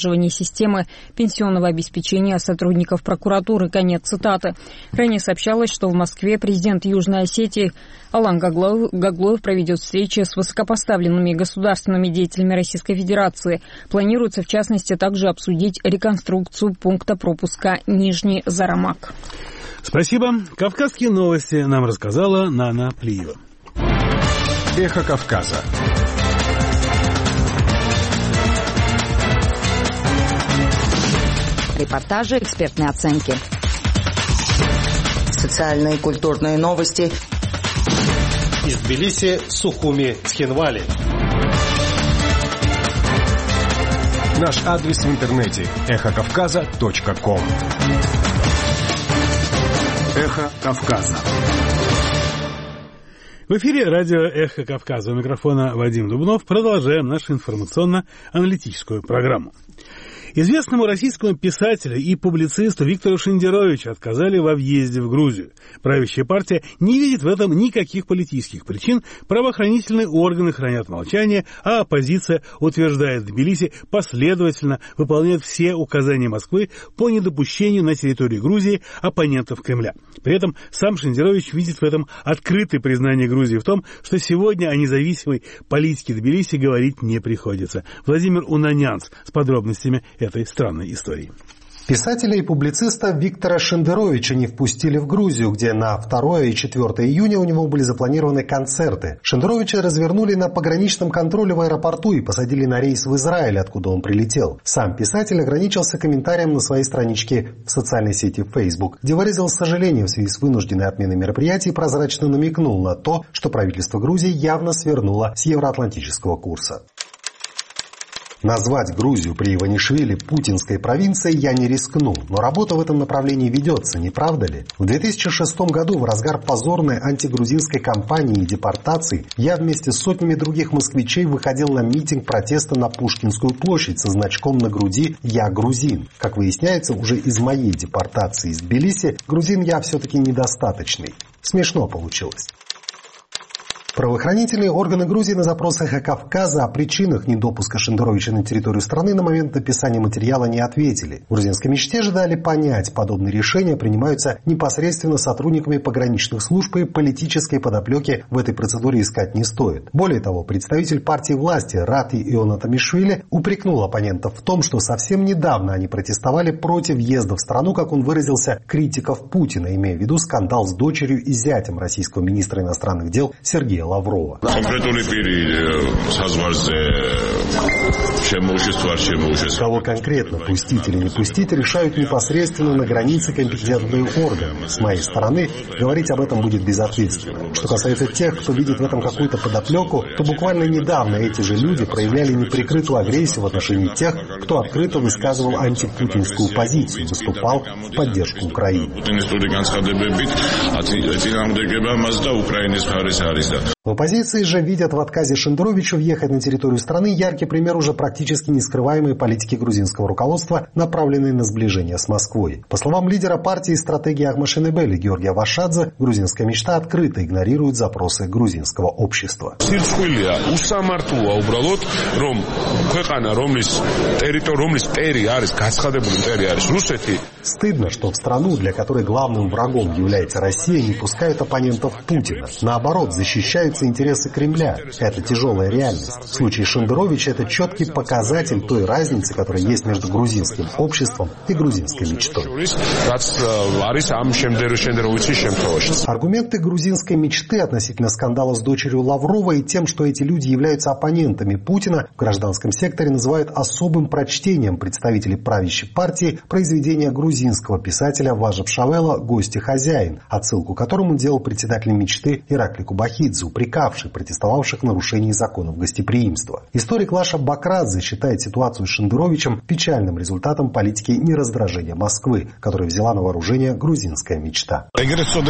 налаживание системы пенсионного обеспечения сотрудников прокуратуры. Конец цитаты. Ранее сообщалось, что в Москве президент Южной Осетии Алан Гаглоев проведет встречи с высокопоставленными государственными деятелями Российской Федерации. Планируется, в частности, также обсудить реконструкцию пункта пропуска Нижний Зарамак. Спасибо. Кавказские новости нам рассказала Нана Плиева. Эхо Кавказа. Репортажи, экспертные оценки. Социальные и культурные новости. Из Тбилиси, Сухуми, Цхинвали. Наш адрес в интернете эхокавказа.ком. Эхо Кавказа. В эфире радио «Эхо Кавказа». У микрофона Вадим Дубнов. Продолжаем нашу информационно-аналитическую программу. Известному российскому писателю и публицисту Виктору Шендеровичу отказали во въезде в Грузию. Правящая партия не видит в этом никаких политических причин, правоохранительные органы хранят молчание, а оппозиция утверждает, в Тбилиси последовательно выполняет все указания Москвы по недопущению на территории Грузии оппонентов Кремля. При этом сам Шендерович видит в этом открытое признание Грузии в том, что сегодня о независимой политике Тбилиси говорить не приходится. Владимир Унанянц с подробностями этой странной истории. Писателя и публициста Виктора Шендеровича не впустили в Грузию, где на 2 и 4 июня у него были запланированы концерты. Шендеровича развернули на пограничном контроле в аэропорту и посадили на рейс в Израиль, откуда он прилетел. Сам писатель ограничился комментарием на своей страничке в социальной сети Facebook, где выразил сожаление в связи с вынужденной отменой мероприятий и прозрачно намекнул на то, что правительство Грузии явно свернуло с евроатлантического курса. Назвать Грузию при Иванишвили путинской провинцией я не рискну, но работа в этом направлении ведется, не правда ли? В 2006 году, в разгар позорной антигрузинской кампании и депортации, я вместе с сотнями других москвичей выходил на митинг протеста на Пушкинскую площадь со значком на груди «Я грузин». Как выясняется, уже из моей депортации из Тбилиси грузин я все-таки недостаточный. Смешно получилось. Правоохранительные органы Грузии на запрос «Эхо Кавказа» о причинах недопуска Шендеровича на территорию страны на момент написания материала не ответили. В грузинской мечте же дали понять, подобные решения принимаются непосредственно сотрудниками пограничных служб, и политической подоплеки в этой процедуре искать не стоит. Более того, представитель партии власти Рати Ионатамишвили упрекнул оппонентов в том, что совсем недавно они протестовали против въезда в страну, как он выразился, критиков Путина, имея в виду скандал с дочерью и зятем российского министра иностранных дел Сергея Лаврова. Кого конкретно пустить или не пустить, решают непосредственно на границе компетентные органы. С моей стороны, говорить об этом будет безответственно. Что касается тех, кто видит в этом какую-то подоплеку, то буквально недавно эти же люди проявляли неприкрытую агрессию в отношении тех, кто открыто высказывал антипутинскую позицию, выступал в поддержку Украины. В оппозиции же видят в отказе Шендеровича въехать на территорию страны яркий пример уже практически нескрываемой политики грузинского руководства, направленной на сближение с Москвой. По словам лидера партии «Стратегия Ахмашенебели» Георгия Вашадзе, грузинская мечта открыто игнорирует запросы грузинского общества. Стыдно, что в страну, для которой главным врагом является Россия, не пускают оппонентов Путина. Наоборот, защищаются интересы Кремля. Это тяжелая реальность. В случае Шендеровича это четкий показатель той разницы, которая есть между грузинским обществом и грузинской мечтой. Аргументы грузинской мечты относительно скандала с дочерью Лаврова и тем, что эти люди являются оппонентами Путина, в гражданском секторе называют особым прочтением представителей правящей партии произведения грузинского писателя Важа Пшавела «Гость и хозяин», отсылку к которому делал председатель мечты Иракли Кубахидзе, упрекавший протестовавших в нарушении законов гостеприимства. Историк Лаша Бакрадзе считает ситуацию с Шендеровичем печальным результатом политики нераздражения Москвы, которая взяла на вооружение грузинская мечта. Так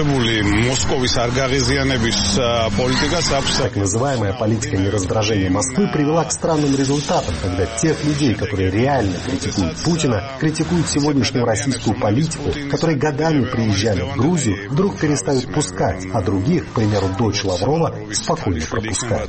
называемая политика нераздражения Москвы привела к странным результатам, когда тех людей, которые реально критикуют Путина, критикуют сегодняшнюю российскую политику, которые годами приезжали в Грузию, вдруг перестают пускать, а других, к примеру, дочь Лаврова, спокойно пропускают.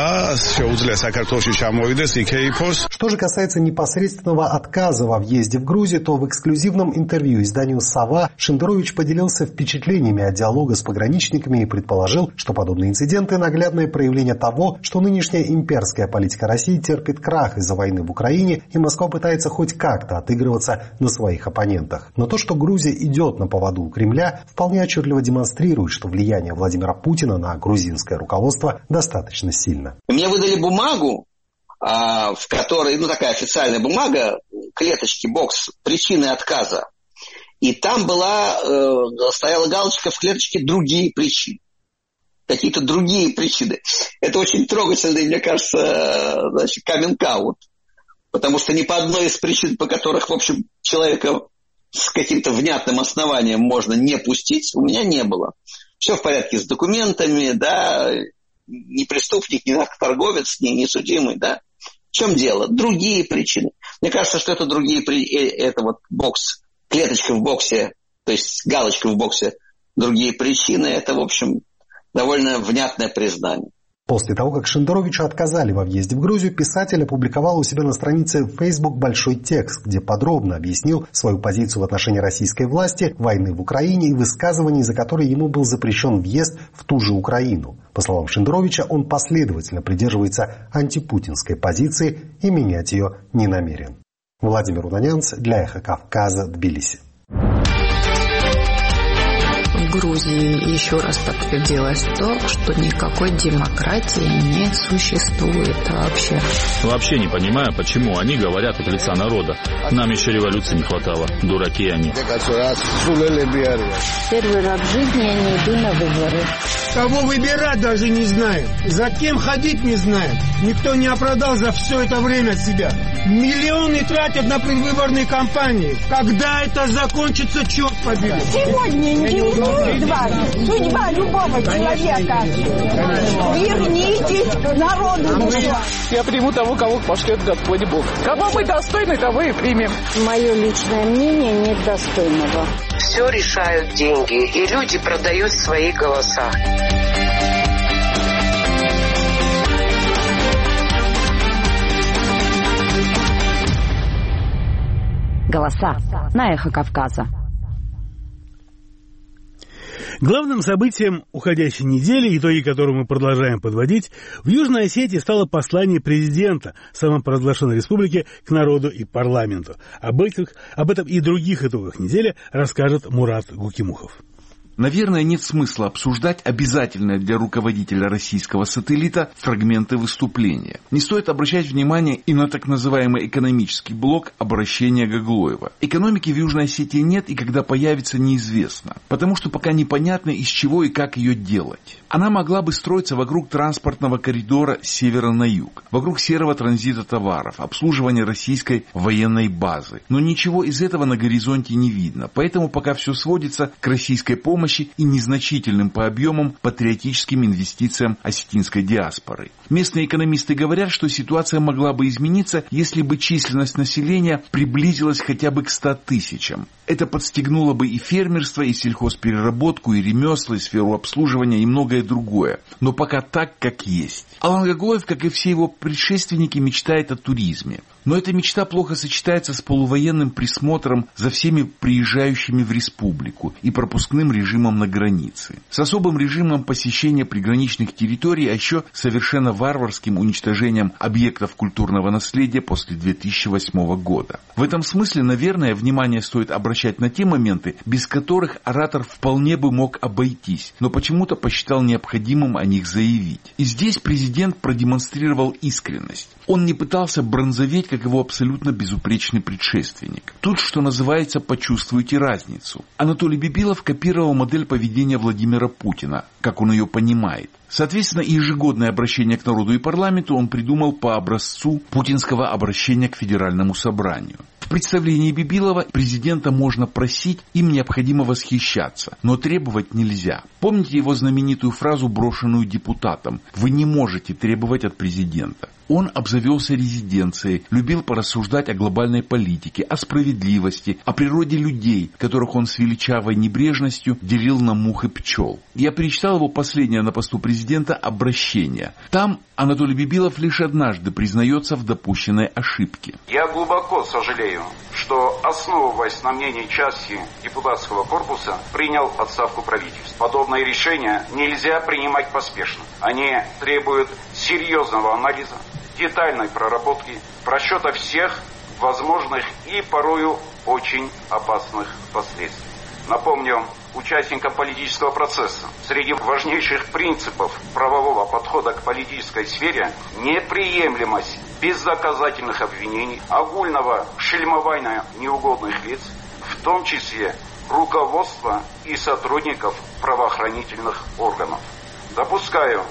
Что же касается непосредственного отказа во въезде в Грузию, то в эксклюзивном интервью изданию «Сова» Шендерович поделился впечатлениями от диалога с пограничниками и предположил, что подобные инциденты – наглядное проявление того, что нынешняя имперская политика России терпит крах из-за войны в Украине, и Москва пытается хоть как-то отыгрываться на своих оппонентах. Но то, что Грузия идет на поводу у Кремля, вполне отчетливо демонстрирует, что влияние Владимира Путина на грузинское руководство достаточно сильно. Мне выдали бумагу, в которой, такая официальная бумага, клеточки, бокс, причины отказа. И там стояла галочка в клеточке «другие причины». Какие-то другие причины. Это очень трогательный, мне кажется, каминг-аут. Потому что ни по одной из причин, по которых, в общем, человека с каким-то внятным основанием можно не пустить, у меня не было. Все в порядке с документами, да, ни преступник, ни наркоторговец, ни судимый, да. В чем дело? Другие причины. Мне кажется, что это это вот бокс, клеточка в боксе, то есть галочка в боксе, другие причины, это, в общем, довольно внятное признание. После того, как Шендеровичу отказали во въезде в Грузию, писатель опубликовал у себя на странице в Facebook большой текст, где подробно объяснил свою позицию в отношении российской власти, войны в Украине и высказываний, за которые ему был запрещен въезд в ту же Украину. По словам Шендеровича, он последовательно придерживается антипутинской позиции и менять ее не намерен. Владимир Унанянц для «Эхо Кавказа», Тбилиси. В Грузии еще раз подтвердилось то, что никакой демократии не существует вообще. Вообще не понимаю, почему они говорят от лица народа. Нам еще революции не хватало. Дураки они. Первый раз в жизни я не иду на выборы. Кого выбирать даже не знаем. За кем ходить не знаем. Никто не оправдал за все это время себя. Миллионы тратят на предвыборные кампании. Когда это закончится, черт побери. Сегодня интересует вас судьба любого человека. Вернитесь к народу. Я приму того, кого пошлет Господь Бог. Кого мы достойны, того и примем. Мое личное мнение нет достойного. Все решают деньги, и люди продают свои голоса. Голоса на Эхо Кавказа. Главным событием уходящей недели, итоги которого мы продолжаем подводить, в Южной Осетии стало послание президента самопровозглашенной республики к народу и парламенту. Об этом и других итогах недели расскажет Мурат Гукимухов. Наверное, нет смысла обсуждать обязательное для руководителя российского сателлита фрагменты выступления. Не стоит обращать внимание и на так называемый экономический блок обращения Гаглоева. Экономики в Южной Осетии нет, и когда появится, неизвестно. Потому что пока непонятно, из чего и как ее делать. Она могла бы строиться вокруг транспортного коридора с севера на юг, вокруг серого транзита товаров, обслуживания российской военной базы. Но ничего из этого на горизонте не видно. Поэтому пока все сводится к российской помощи и незначительным по объемам патриотическим инвестициям осетинской диаспоры. Местные экономисты говорят, что ситуация могла бы измениться, если бы численность населения приблизилась хотя бы к 100 тысячам. Это подстегнуло бы и фермерство, и сельхозпереработку, и ремесла, и сферу обслуживания, и многое другое. Но пока так, как есть. Алан Гаглоев, как и все его предшественники, мечтает о туризме. Но эта мечта плохо сочетается с полувоенным присмотром за всеми приезжающими в республику и пропускным режимом на границе. С особым режимом посещения приграничных территорий, а еще совершенно варварским уничтожением объектов культурного наследия после 2008 года. В этом смысле, наверное, внимание стоит обращать на те моменты, без которых оратор вполне бы мог обойтись, но почему-то посчитал необходимым о них заявить. И здесь президент продемонстрировал искренность. Он не пытался бронзоветь, как его абсолютно безупречный предшественник. Тут, что называется, почувствуйте разницу. Анатолий Бибилов копировал модель поведения Владимира Путина, как он ее понимает. Соответственно, ежегодное обращение к народу и парламенту он придумал по образцу путинского обращения к Федеральному собранию. В представлении Бибилова президента можно просить, им необходимо восхищаться, но требовать нельзя. Помните его знаменитую фразу, брошенную депутатом: «Вы не можете требовать от президента». Он обзавелся резиденцией, любил порассуждать о глобальной политике, о справедливости, о природе людей, которых он с величавой небрежностью делил на мух и пчел. Я перечитал его последнее на посту президента обращение. Там Анатолий Бибилов лишь однажды признается в допущенной ошибке. Я глубоко сожалею, что, основываясь на мнении части депутатского корпуса, принял отставку правительства. Подобные решения нельзя принимать поспешно. Они требуют серьезного анализа, детальной проработки, просчета всех возможных и порою очень опасных последствий. Напомню участникам политического процесса, среди важнейших принципов правового подхода к политической сфере неприемлемость бездоказательных обвинений, огульного шельмования неугодных лиц, в том числе руководства и сотрудников правоохранительных органов. Допускаю,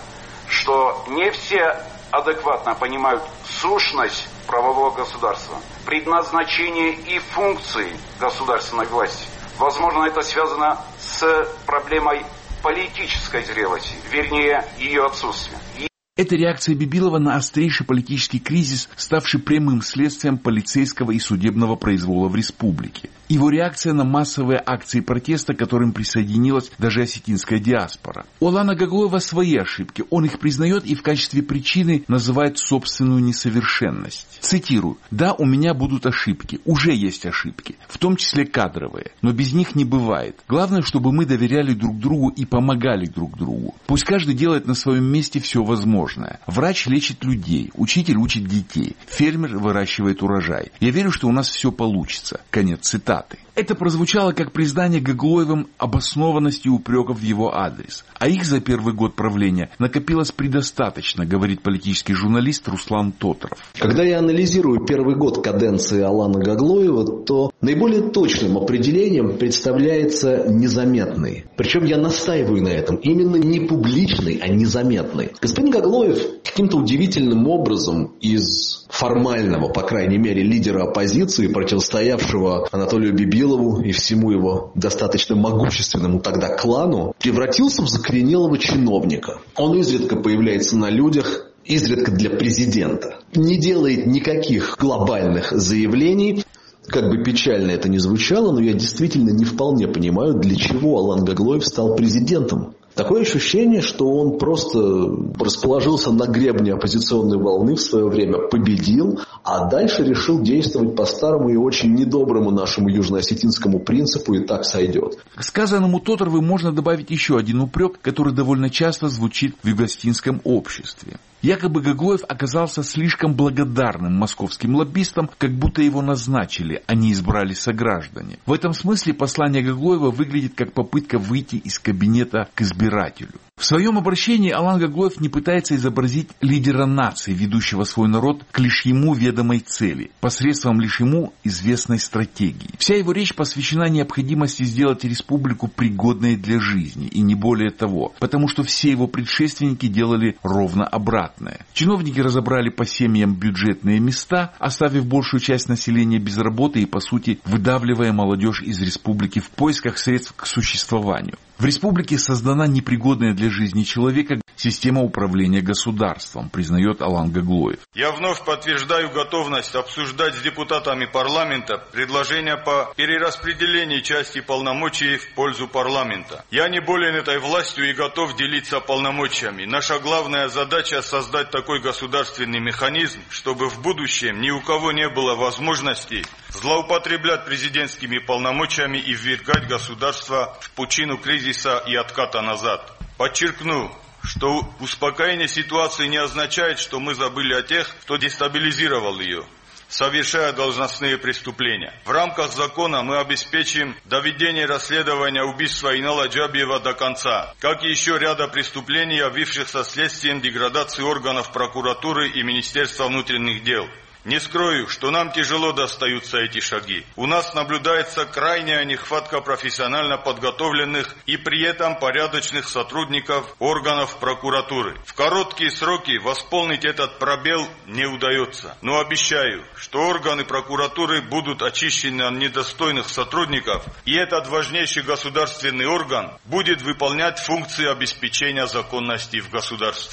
что не все адекватно понимают сущность правового государства, предназначение и функции государственной власти. Возможно, это связано с проблемой политической зрелости, вернее, ее отсутствия. Это реакция Бибилова на острейший политический кризис, ставший прямым следствием полицейского и судебного произвола в республике. Его реакция на массовые акции протеста, к которым присоединилась даже осетинская диаспора. У Алана Гаглоева свои ошибки. Он их признает и в качестве причины называет собственную несовершенность. Цитирую. «Да, у меня будут ошибки. Уже есть ошибки. В том числе кадровые. Но без них не бывает. Главное, чтобы мы доверяли друг другу и помогали друг другу. Пусть каждый делает на своем месте все возможное. Врач лечит людей. Учитель учит детей. Фермер выращивает урожай. Я верю, что у нас все получится». Конец цитаты. Это прозвучало как признание Гаглоевым обоснованности упреков в его адрес. А их за первый год правления накопилось предостаточно, говорит политический журналист Руслан Тотров. Когда я анализирую первый год каденции Алана Гаглоева, то наиболее точным определением представляется незаметный. Причем я настаиваю на этом. Именно не публичный, а незаметный. Господин Гаглоев каким-то удивительным образом из формального, по крайней мере, лидера оппозиции, противостоявшего Анатолию Бибилову и всему его достаточно могущественному тогда клану, превратился в закоренелого чиновника. Он изредка появляется на людях, изредка для президента. Не делает никаких глобальных заявлений. Как бы печально это ни звучало, но я действительно не вполне понимаю, для чего Алан Гаглоев стал президентом. Такое ощущение, что он просто расположился на гребне оппозиционной волны в свое время, победил, а дальше решил действовать по старому и очень недоброму нашему южноосетинскому принципу, и так сойдет. К сказанному Тотрову можно добавить еще один упрек, который довольно часто звучит в югоосетинском обществе. Якобы Гаглоев оказался слишком благодарным московским лоббистам, как будто его назначили, а не избрали сограждане. В этом смысле послание Гаглоева выглядит как попытка выйти из кабинета к избирателю. В своем обращении Алан Гаглоев не пытается изобразить лидера нации, ведущего свой народ к лишь ему ведомой цели, посредством лишь ему известной стратегии. Вся его речь посвящена необходимости сделать республику пригодной для жизни, и не более того, потому что все его предшественники делали ровно обратное. Чиновники разобрали по семьям бюджетные места, оставив большую часть населения без работы и, по сути, выдавливая молодежь из республики в поисках средств к существованию. В республике создана непригодная для жизни человека система управления государством, признает Алан Гаглоев. Я вновь подтверждаю готовность обсуждать с депутатами парламента предложения по перераспределению части полномочий в пользу парламента. Я не болен этой властью и готов делиться полномочиями. Наша главная задача — создать такой государственный механизм, чтобы в будущем ни у кого не было возможности злоупотреблять президентскими полномочиями и ввергать государство в пучину кризиса и отката назад. Подчеркну, что успокоение ситуации не означает, что мы забыли о тех, кто дестабилизировал ее, совершая должностные преступления. В рамках закона мы обеспечим доведение расследования убийства Инала Джабиева до конца, как и еще ряда преступлений, явившихся следствием деградации органов прокуратуры и Министерства внутренних дел. Не скрою, что нам тяжело достаются эти шаги. У нас наблюдается крайняя нехватка профессионально подготовленных и при этом порядочных сотрудников органов прокуратуры. В короткие сроки восполнить этот пробел не удается. Но обещаю, что органы прокуратуры будут очищены от недостойных сотрудников, и этот важнейший государственный орган будет выполнять функции обеспечения законности в государстве.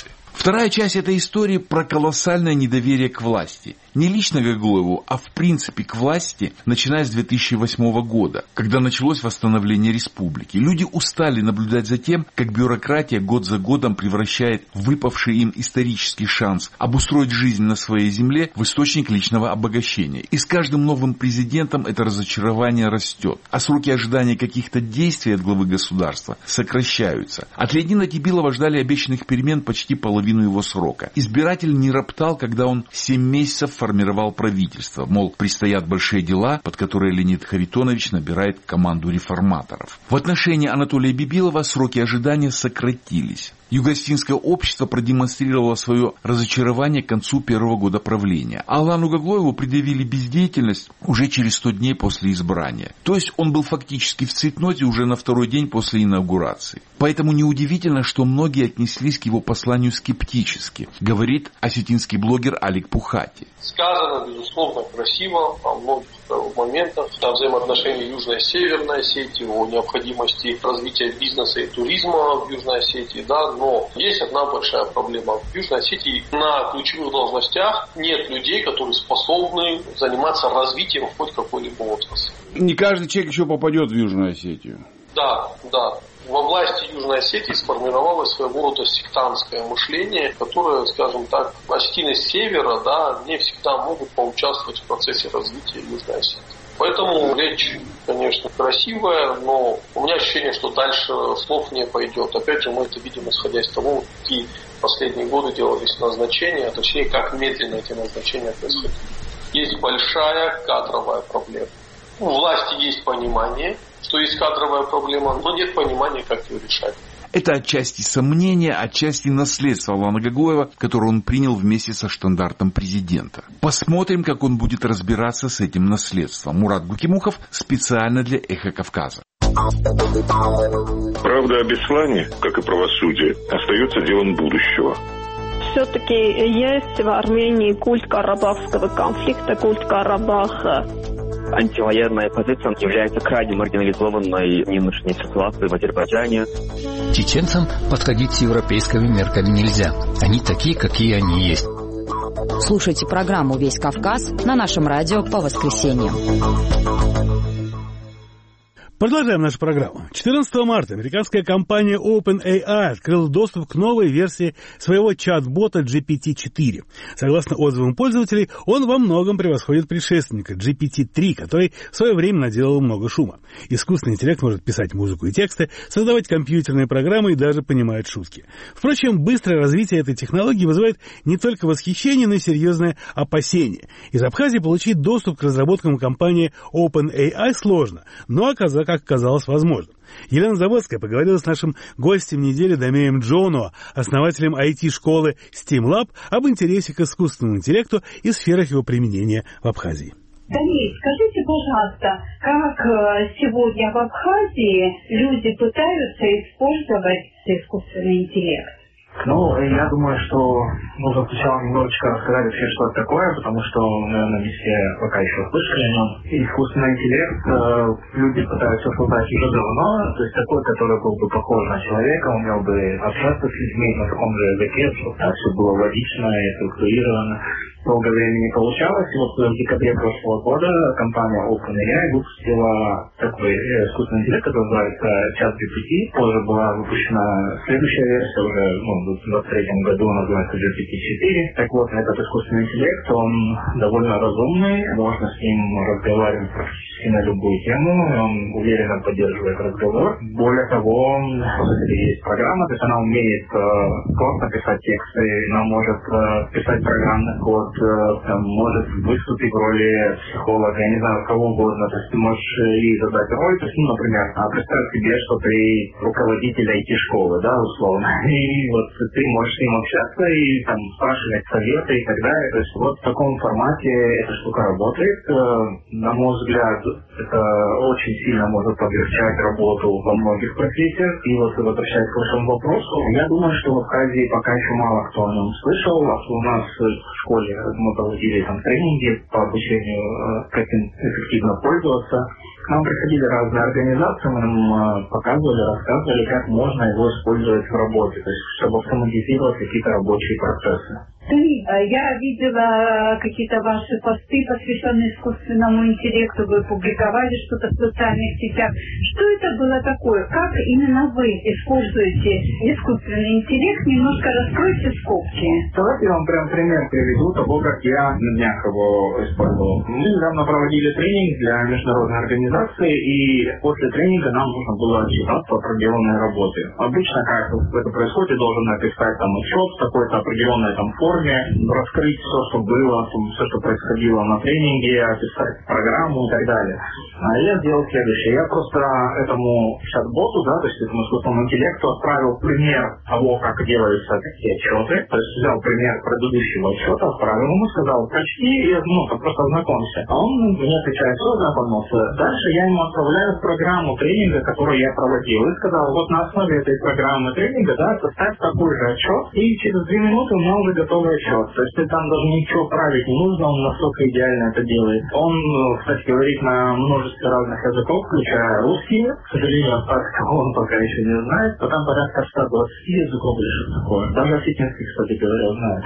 Вторая часть этой истории про колоссальное недоверие к власти. Не лично Гаглоеву, а в принципе к власти, начиная с 2008 года, когда началось восстановление республики. Люди устали наблюдать за тем, как бюрократия год за годом превращает выпавший им исторический шанс обустроить жизнь на своей земле в источник личного обогащения. И с каждым новым президентом это разочарование растет, а сроки ожидания каких-то действий от главы государства сокращаются. От Леонида Тибилова ждали обещанных перемен почти половину его срока. Избиратель не роптал, когда он 7 месяцев формировал правительство. Мол, предстоят большие дела, под которые Леонид Харитонович набирает команду реформаторов. В отношении Анатолия Бибилова сроки ожидания сократились. Юго-Осетинское общество продемонстрировало свое разочарование к концу первого года правления. А Алану Гаглоеву предъявили бездеятельность уже через 100 дней после избрания. То есть он был фактически в цейтноте уже на второй день после инаугурации. Поэтому неудивительно, что многие отнеслись к его посланию скептически, говорит осетинский блогер Алик Пухати. Сказано, безусловно, красиво во многих моментах о взаимоотношении Южной и Северной Осетии, о необходимости развития бизнеса и туризма в Южной Осетии, да, но есть одна большая проблема. В Южной Осетии на ключевых должностях нет людей, которые способны заниматься развитием хоть какой-либо отрасли. Не каждый человек еще попадет в Южную Осетию. Да. Во власти Южной Осетии сформировалось своего рода сектантское мышление, которое, скажем так, осетины с севера, да, не всегда могут поучаствовать в процессе развития Южной Осетии. Поэтому речь, конечно, красивая, но у меня ощущение, что дальше слов не пойдет. Опять же, мы это видим, исходя из того, какие последние годы делались назначения, а точнее, как медленно эти назначения происходили. Есть большая кадровая проблема. У власти есть понимание, что есть кадровая проблема, но нет понимания, как ее решать. Это отчасти сомнение, отчасти наследство Алана Гаглоева, которое он принял вместе со штандартом президента. Посмотрим, как он будет разбираться с этим наследством. Мурат Гукимухов специально для «Эхо Кавказа». Правда о Беслане, как и правосудие, остается делом будущего. Все-таки есть в Армении культ карабахского конфликта, культ Карабаха. Антивоенная позиция является крайне маргинализованной в нынешней ситуации в Азербайджане. Чеченцам подходить с европейскими мерками нельзя. Они такие, какие они есть. Слушайте программу «Весь Кавказ» на нашем радио по воскресеньям. Продолжаем нашу программу. 14 марта американская компания OpenAI открыла доступ к новой версии своего чат-бота GPT-4. Согласно отзывам пользователей, он во многом превосходит предшественника GPT-3, который в свое время наделал много шума. Искусственный интеллект может писать музыку и тексты, создавать компьютерные программы и даже понимает шутки. Впрочем, быстрое развитие этой технологии вызывает не только восхищение, но и серьезное опасение. Из Абхазии получить доступ к разработкам компании OpenAI сложно, но как казалось возможным. Елена Заводская поговорила с нашим гостем недели Дамеем Джонуа, основателем IT-школы STEAMLab, об интересе к искусственному интеллекту и сферах его применения в Абхазии. Дамей, скажите, пожалуйста, как сегодня в Абхазии люди пытаются использовать искусственный интеллект? Я думаю, что нужно сначала немножечко рассказать вообще, что это такое, потому что, наверное, не все пока еще слышали, но искусственный интеллект люди пытаются создать уже давно, то есть такой, который был бы похож на человека, умел бы общаться с людьми на таком же языке, чтобы так все было логично и структурировано. Долгое время не получалось, и вот в декабре прошлого года компания OpenAI выпустила такой искусственный интеллект, который называется ChatGPT. Позже была выпущена следующая версия, уже в 2023 году, называется GPT-4. Так вот, этот искусственный интеллект, он довольно разумный, можно с ним разговаривать практически на любую тему, он уверенно поддерживает разговор. Более того, есть программа, то есть она умеет просто писать тексты, она может писать программный код, может выступить в роли психолога, я не знаю, кого угодно. То есть ты можешь ей задать роль, то есть, например, представь себе, что ты руководитель IT-школы, да, условно, и вот ты можешь с ним общаться и там спрашивать советы и так далее. То есть вот в таком формате эта штука работает. На мой взгляд, это очень сильно может облегчать работу во многих профессиях. И вот возвращаясь к вашему вопросу, я думаю, что в Абхазии пока еще мало кто о нем слышал. У нас в школе мы проводили там тренинги по обучению, как им эффективно пользоваться. К нам приходили разные организации, мы им показывали, рассказывали, как можно его использовать в работе, то есть чтобы автоматизировать какие-то рабочие процессы. Я видела какие-то ваши посты, посвященные искусственному интеллекту, вы публиковали что-то в социальных сетях. Что это было такое? Как именно вы используете искусственный интеллект? Немножко раскройте скобки. Давайте я вам прям пример приведу того, как я на днях его использовал. Мы недавно проводили тренинг для международной организации, и после тренинга нам нужно было отчитаться о проделанной работе. Обычно, как это происходит, должен написать там отчет в какой-то определенной там форме, раскрыть все, что было, все, что происходило на тренинге, описать программу и так далее. А я сделал следующее. Я просто этому чат-боту, да, то есть этому искусственному интеллекту отправил пример того, как делаются такие отчеты. То есть взял пример предыдущего отчета, отправил ему, сказал, прочти и просто ознакомься. А он мне отвечает, все, ознакомился. Дальше я ему отправляю программу тренинга, которую я проводил, и сказал, вот на основе этой программы тренинга, да, составь такой же отчет, и через 2 минуты у меня уже готовый отчет. То есть ты там даже ничего править не нужно, он настолько идеально это делает. Он, кстати, говорит на множестве разных языков, включая русский. К сожалению, он пока еще не знает, но там порядка 120 языков или что такое. Даже осетинский, кстати говоря, знает.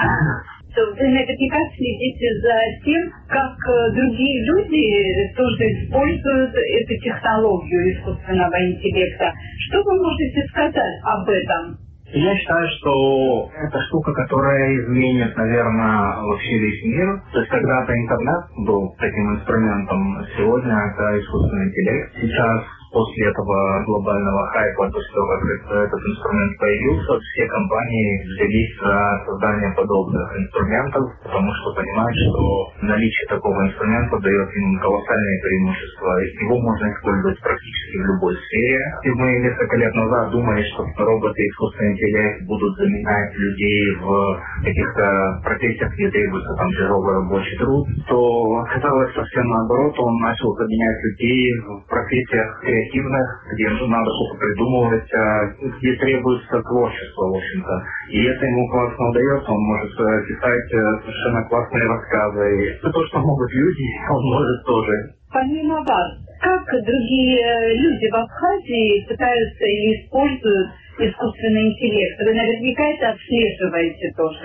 Вы наверняка следите за тем, как другие люди тоже используют эту технологию искусственного интеллекта. Что вы можете сказать об этом? Я считаю, что это штука, которая изменит, наверное, вообще весь мир. То есть когда-то интернет был таким инструментом, сегодня это искусственный интеллект. Сейчас, после этого глобального хайпа, после того, как этот инструмент появился, все компании взялись за создание подобных инструментов, потому что понимают, что наличие такого инструмента дает им колоссальные преимущества. Его можно использовать практически в любой сфере. И мы несколько лет назад думали, что роботы и искусственный интеллект будут заменять людей в каких-то профессиях, где требуется там тяжелый рабочий труд, то оказалось совсем наоборот. Он начал заменять людей в профессиях креативных, где надо что-то придумывать, где требуется творчество, в общем-то. И это ему классно удается, он может писать совершенно классные рассказы. И то, что могут люди, он может тоже. Помимо вас, как другие люди в Абхазии пытаются или используют искусственный интеллект? Вы наверняка это отслеживаете тоже.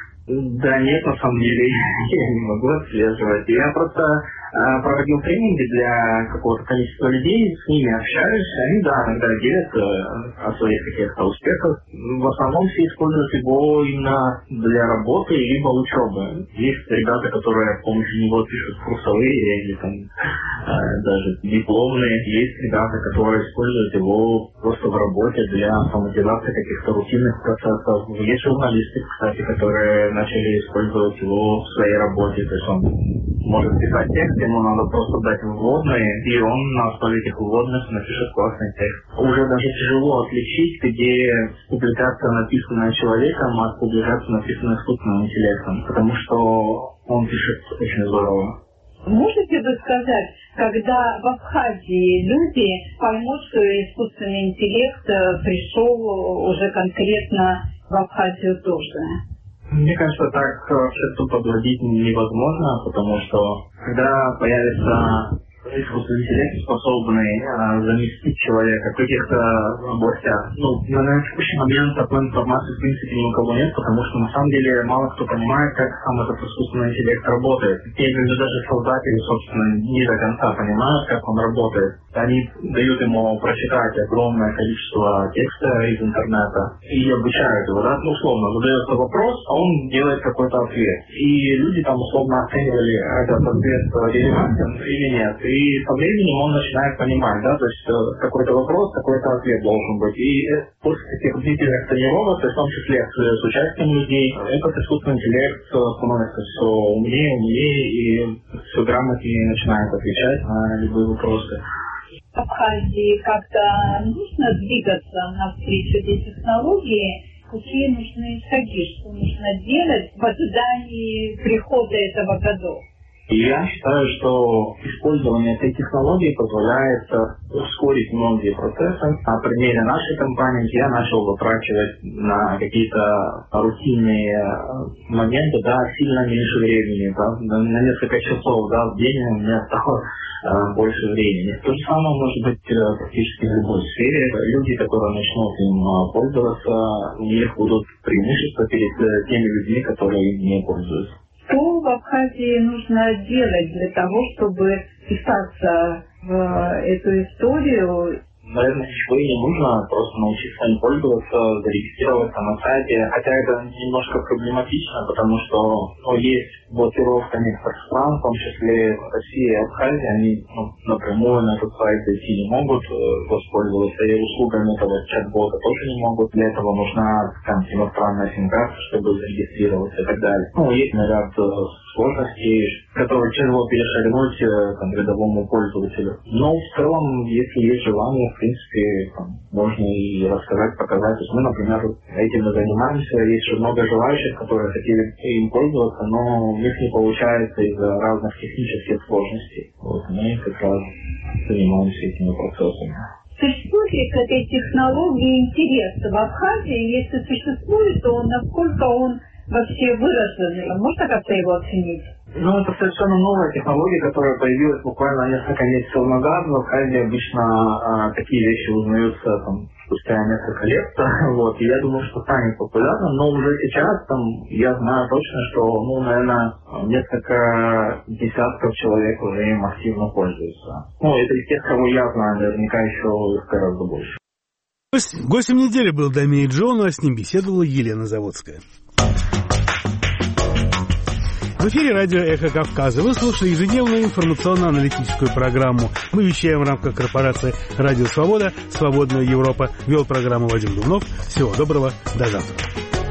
Да нет, на самом деле я не могу отслеживать. Я просто проводил тренинги для какого-то количества людей, с ними общаюсь, они, да, иногда делятся о своих каких-то успехах. В основном все используют его именно для работы либо учебы. Есть ребята, которые с помощью него пишут курсовые или там даже дипломные. Есть ребята, которые используют его просто в работе для автоматизации каких-то рутинных процессов. Есть журналисты, кстати, которые начали использовать его в своей работе. То есть он может писать текст, ему надо просто дать вводные, и он на основе этих вводных напишет классный текст. Уже даже тяжело отличить, где публикация, написанная человеком, от публикации, написанной искусственным интеллектом, потому что он пишет очень здорово. Можете вы сказать, когда в Абхазии люди поймут, что искусственный интеллект пришел уже конкретно в Абхазию тоже? Мне кажется, так все подводить невозможно, потому что когда появится искусственный интеллект, способный заместить человека в каких-то областях. На текущий момент такой информации в принципе ни у кого нет, потому что на самом деле мало кто понимает, как сам этот искусственный интеллект работает. И даже создатели, собственно, не до конца понимают, как он работает. Они дают ему прочитать огромное количество текста из интернета и обучают его, да, условно, задается вопрос, а он делает какой-то ответ. И люди там условно оценивали, этот ответ релевантен или нет. И со временем он начинает понимать, да, то есть какой-то вопрос, какой-то ответ должен быть. И после таких длительных тренировок, в том числе с участием людей, этот искусственный интеллект становится все умнее и все грамотнее начинает отвечать на любые вопросы. В Абхазии как-то нужно двигаться навстречу этой технологии? Какие нужны шаги, что нужно делать в ожидании прихода этого года? И я считаю, что использование этой технологии позволяет ускорить многие процессы. На примере нашей компании я начал затрачивать на какие-то рутинные моменты, сильно меньше времени, на несколько часов, в день у меня стало больше времени. То же самое может быть практически в любой сфере. Люди, которые начнут им пользоваться, у них будут преимущества перед теми людьми, которые им не пользуются. Что в Абхазии нужно делать для того, чтобы вписаться в эту историю? Наверное, ничего и не нужно, просто научиться им пользоваться, зарегистрироваться на сайте. Хотя это немножко проблематично, потому что есть блокировка некоторых стран, в том числе Россия и Абхазия, они напрямую на этот сайт зайти не могут, воспользоваться и услугами этого чат-бота тоже не могут. Для этого нужна иностранная сим-карта, чтобы зарегистрироваться и так далее. Есть ряд сложностей, которые тяжело перешагнуть рядовому пользователю. Но в целом, если есть желание, в принципе, можно и рассказать, показать. То есть мы, например, этим и занимаемся. Есть же много желающих, которые хотели им пользоваться, но у них не получается из-за разных технических сложностей. Мы как раз занимаемся этими процессами. Существует ли к этой технологии интерес в Абхазии? Если существует, то насколько он вообще выражен? Можно как-то его оценить? Это совершенно новая технология, которая появилась буквально несколько месяцев назад. В Абхазии обычно такие вещи узнаются спустя несколько лет. И я думаю, что станет популярным. Но уже сейчас я знаю точно, что, наверное, несколько десятков человек уже им активно пользуются. Это из тех, кого я знаю, наверняка еще гораздо больше. Гостем недели был Дамир Джон, а с ним беседовала Елена Заводская. В эфире радио «Эхо Кавказа». Вы слушали ежедневную информационно-аналитическую программу. Мы вещаем в рамках корпорации «Радио Свобода», «Свободная Европа». Вел программу Вадим Дубнов. Всего доброго. До завтра.